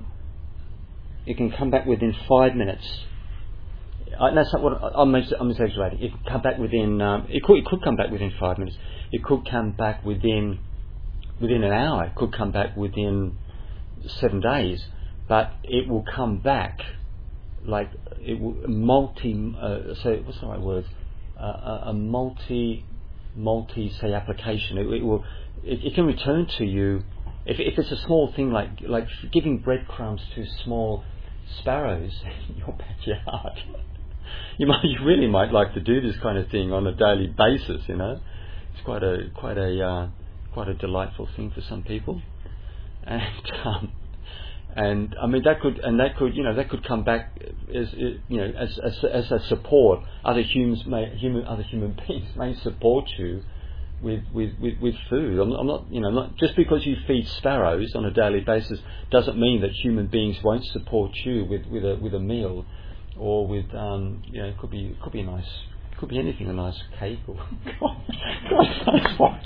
5 minutes. That's not what I'm exaggerating. It can come back within. It could come back within 5 minutes. It could come back within an hour. It could come back within 7 days. But it will come back like it will so what's the right word? A multi say application. It can return to you if it's a small thing like giving breadcrumbs to small sparrows in your backyard. You really might like to do this kind of thing on a daily basis. It's quite a delightful thing for some people, and that could come back as a support. Other human beings may support you with food. I'm not, not just because you feed sparrows on a daily basis doesn't mean that human beings won't support you with a meal, or with it could be a nice, could be anything, a nice cake or God knows what.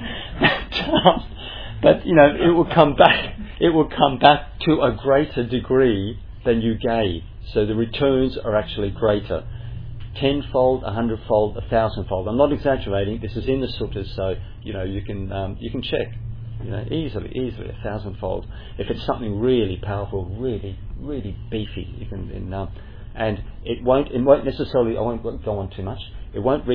But it will come back. It will come back to a greater degree than you gave. So the returns are actually greater. 10-fold, 100-fold, 1,000-fold. I'm not exaggerating. This is in the suttas, so you can check. Easily 1,000-fold. If it's something really powerful, really, really beefy, you can. And it won't necessarily. I won't go on too much. It won't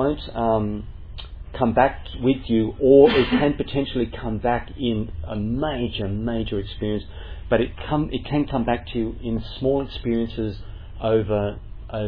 come back with you, or it can potentially come back in a major experience. But it can come back to you in small experiences over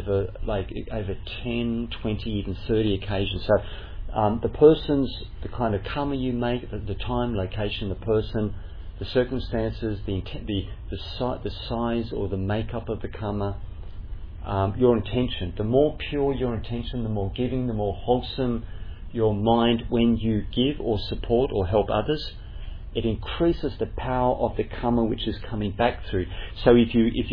10, 20, even 30 occasions. So the kind of karma you make, the time, location, the person, the circumstances, the size or the makeup of the karma, your intention. The more pure your intention, the more giving, the more wholesome your mind when you give or support or help others, it increases the power of the karma which is coming back through. So if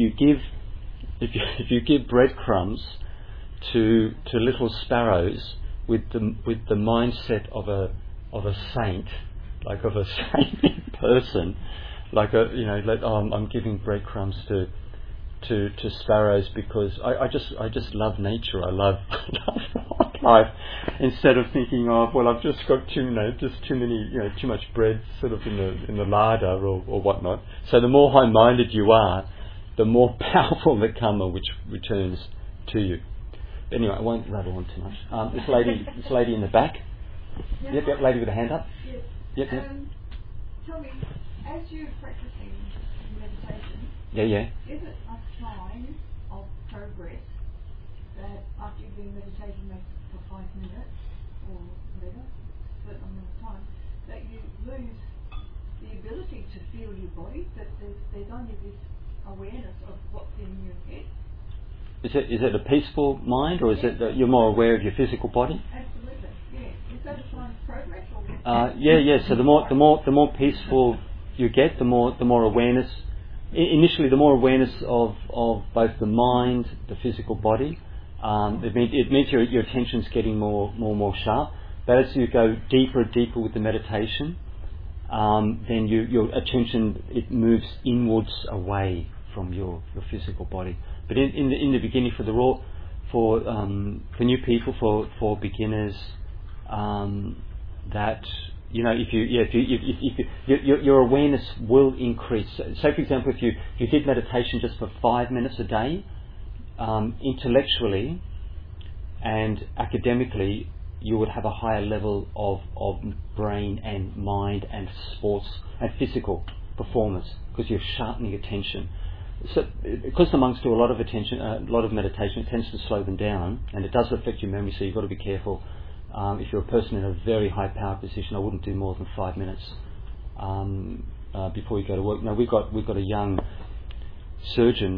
you give breadcrumbs to little sparrows with the mindset of a saint, like of a saintly person, I'm giving breadcrumbs to sparrows because I just love nature. I love wildlife. Instead of thinking, I've just got too much bread sort of in the larder or whatnot. So the more high-minded you are, the more powerful the karma which returns to you. But anyway, I won't rattle on too much. This lady in the back. Yep, lady with a hand up. Yes. Yep. Tell me, as you're practicing meditation, is it a sign of progress that after you've been meditating maybe for 5 minutes or whatever, a certain amount of time, that you lose the ability to feel your body, that there's only this awareness of what's in your head? Is it a peaceful mind, or is it that you're more aware of your physical body? Absolutely, yeah. Is that a sign of progress? Yeah. So the more peaceful you get, the more awareness. Initially, the more awareness of both the mind, the physical body. It means your attention's getting more sharp. But as you go deeper with the meditation, then your attention, it moves inwards away from your physical body. But in the beginning, for new people, for beginners, that if your awareness will increase. So, for example, if you did meditation just for 5 minutes a day, intellectually and academically, you would have a higher level of brain and mind and sports and physical performance because you're sharpening attention. So, because the monks do a lot of meditation, it tends to slow them down, and it does affect your memory. So you've got to be careful. If you're a person in a very high power position, I wouldn't do more than 5 minutes before you go to work. Now we've got a young surgeon,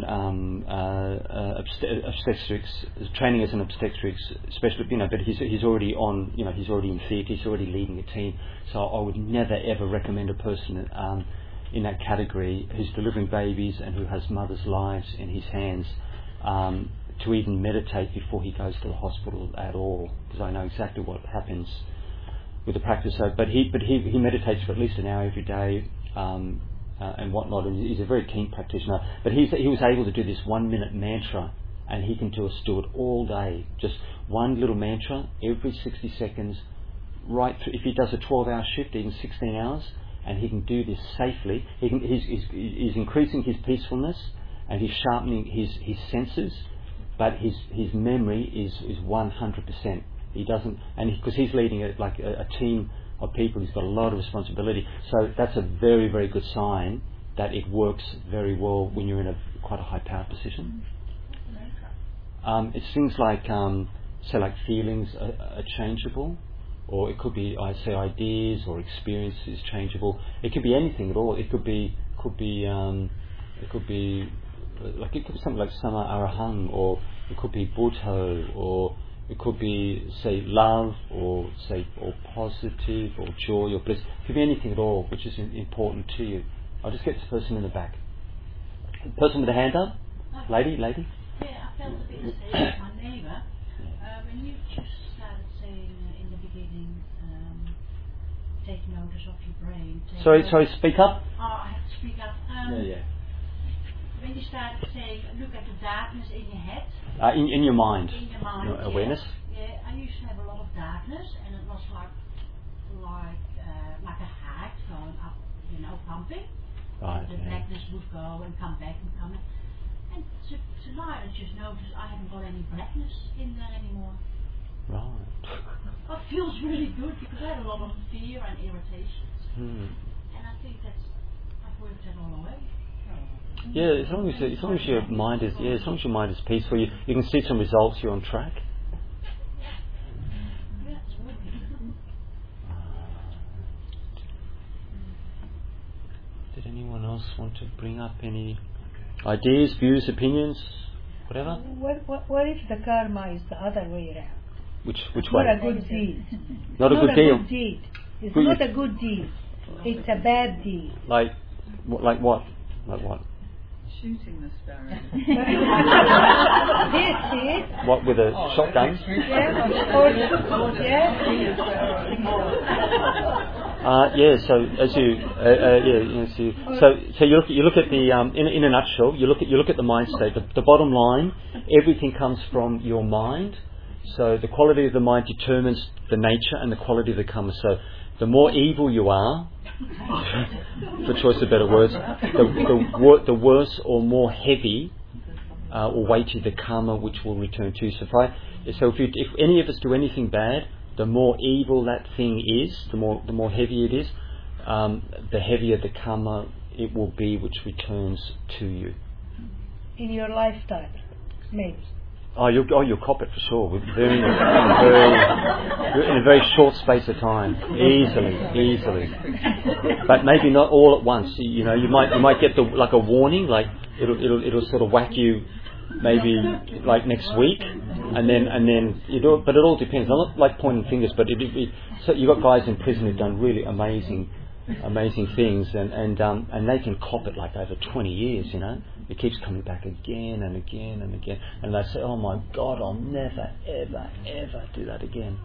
obstetrics, training as an obstetrics specialist, but he's already on, he's already in theatre, he's already leading a team. So I would never ever recommend a person in that category who's delivering babies and who has mothers' lives in his hands to even meditate before he goes to the hospital at all, because I know exactly what happens with the practice. So, but he meditates for at least an hour every day. And whatnot, and he's a very keen practitioner. But he was able to do this 1 minute mantra, and he can do it all day. Just one little mantra every 60 seconds, right through. If he does a 12-hour shift, even 16 hours, and he can do this safely. He's increasing his peacefulness, and he's sharpening his senses, but his memory is 100%. He doesn't, and because he's leading a team of people, he's got a lot of responsibility. So that's a very, very good sign that it works very well when you're in quite a high power position. It's things like feelings are changeable, or it could be ideas or experiences changeable. It could be anything at all. It could be something like Sama Arahang, or it could be Buddha, or It could be, say, love, or say, or positive, or joy, or bliss. It could be anything at all which is important to you. I'll just get this person in the back. The person with the hand up, lady. Yeah, I felt a bit the same as my neighbour. When you just started saying in the beginning, take notice of your brain. Sorry, speak up. Oh, I have to speak up. Yeah. When you started saying, look at the darkness in your head. In your mind. In your mind. Your awareness. Yeah, I used to have a lot of darkness, and it was like a heart going up, pumping. Right. The blackness would go and come back and come. And tonight I just noticed I haven't got any blackness in there anymore. Right. It feels really good because I had a lot of fear and irritations. And I think I've worked that all away. Yeah, as long as your mind is peaceful, you can see some results. You're on track. Yeah, it's working. Did anyone else want to bring up any ideas, views, opinions, whatever? What if the karma is the other way around? Which it's way? Not a good deed. Not a good deal. It's not a good deed. It's a bad deed. Like what? Like what? Shooting the sparrow. This. What, with a shotgun? Yeah. So as you, so you look at the in a nutshell, you look at the mind state. The bottom line, everything comes from your mind. So the quality of the mind determines the nature and the quality of the karma. So the more evil you are, for choice of better words, the worse or more heavy or weighty the karma which will return to you. So if any of us do anything bad, the more evil that thing is, the more heavy it is, the heavier the karma it will be which returns to you. In your lifetime, maybe. You'll cop it for sure. In a very short space of time, easily. But maybe not all at once. You might get a warning, like it'll sort of whack you, maybe like next week, and then you do it. But it all depends. I'm not like pointing fingers, but so you got guys in prison who've done really amazing things, and they can cop it like over 20 years. It keeps coming back again and again and again, and they say, "Oh my God, I'll never, ever, ever do that again."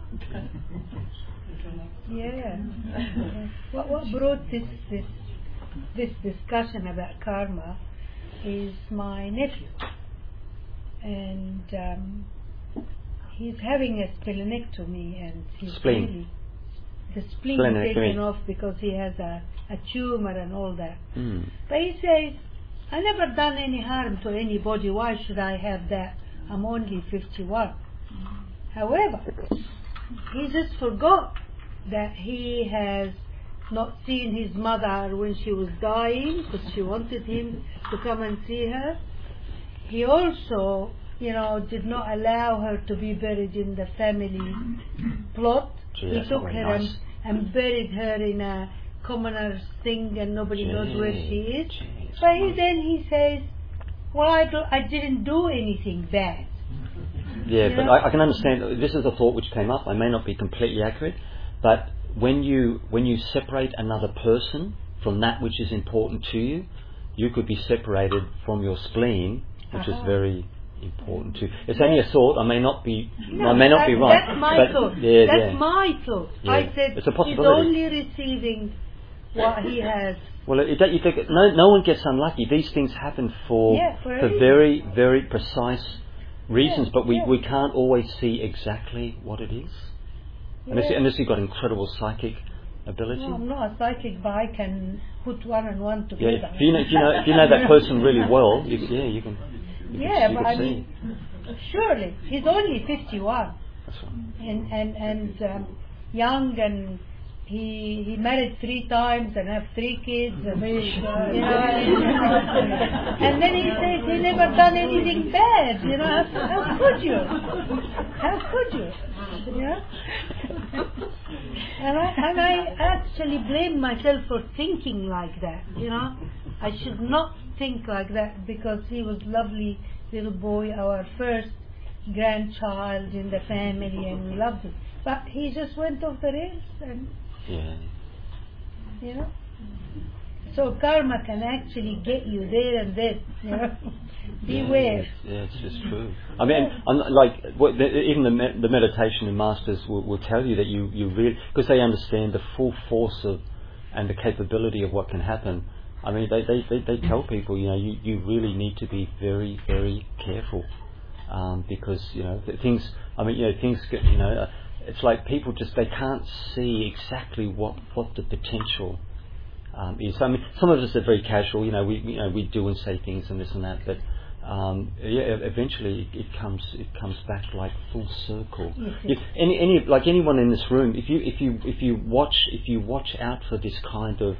Yeah. What brought this discussion about karma is my nephew, and he's having a splenectomy, and he's spleen. The spleen taken off because he has a tumor and all that. But he says, I never done any harm to anybody. Why should I have that? I'm only 51. However, he just forgot that he has not seen his mother when she was dying because she wanted him to come and see her. He also, did not allow her to be buried in the family plot. He took her and buried her in a commoner's thing, and nobody knows where she is. But then he says, well, I didn't do anything bad. Yeah, but I can understand. This is a thought which came up. I may not be completely accurate, but when you separate another person from that which is important to you, you could be separated from your spleen, which is very important too. It's only a thought. I may not be right. That's my thought. That's my thought. Yeah. I said it's a possibility. He's only receiving what he has. Well, no one gets unlucky. These things happen for very, very precise reasons, but we can't always see exactly what it is. Unless you've got incredible psychic ability. No, I'm not a psychic, but I can put one and one together. Yeah, if you know that person really well, you can. But I mean, surely he's only 51. That's right. And young, and he married 3 times and have 3 kids, and and then he says he never done anything bad. How could you? How could you? And I actually blame myself for thinking like that. I should not think like that, because he was lovely little boy, our first grandchild in the family and we loved it. But he just went off the rails and, you know. So karma can actually get you there and then, you know. Beware. Yeah, it's true. I mean, even the meditation masters will tell you that you really, because they understand the full force of and the capability of what can happen. I mean, they tell people, you know, you really need to be very, very careful, because, you know, things. I mean, you know, things get, you know, it's like people just, they can't see exactly what the potential is. I mean, some of us are very casual, you know, we do and say things and this and that, but eventually it comes back like full circle. If anyone in this room, if you watch out for this kind of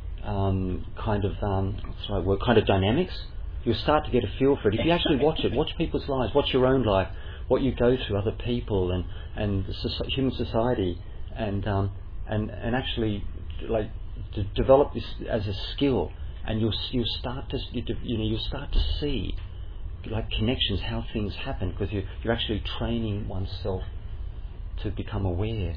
dynamics, you'll start to get a feel for it. If you actually watch people's lives, watch your own life, what you go through, other people, and human society, and actually like to develop this as a skill, and you'll start to see like connections, how things happen, because you're actually training oneself to become aware.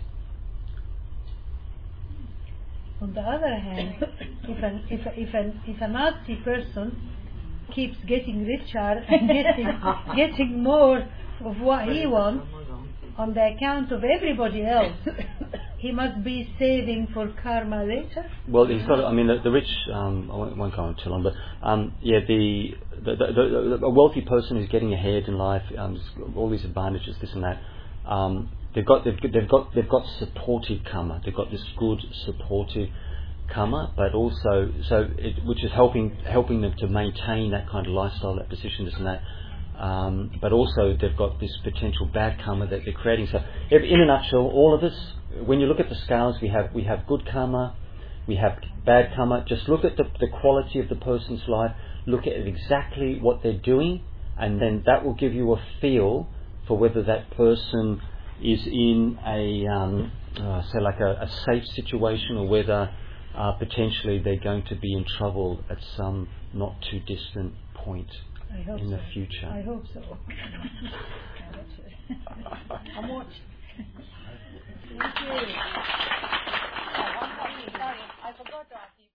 On the other hand, if a Nazi person keeps getting richer and getting more of what he wants on the account of everybody else, he must be saving for karma later. Well, he's got. I mean, the rich. I won't go and tell him, but a wealthy person who's getting ahead in life, all these advantages, this and that. They've got supportive karma. They've got this good supportive karma, but also which is helping them to maintain that kind of lifestyle, that position, this and that. But also they've got this potential bad karma that they're creating. So, in a nutshell, all of us, when you look at the scales, we have good karma, we have bad karma. Just look at the quality of the person's life. Look at exactly what they're doing, and then that will give you a feel for whether that person is in say like a safe situation, or whether potentially they're going to be in trouble at some not too distant point in the future. I hope so. I'm watching. Thank you. Sorry, I forgot to ask you.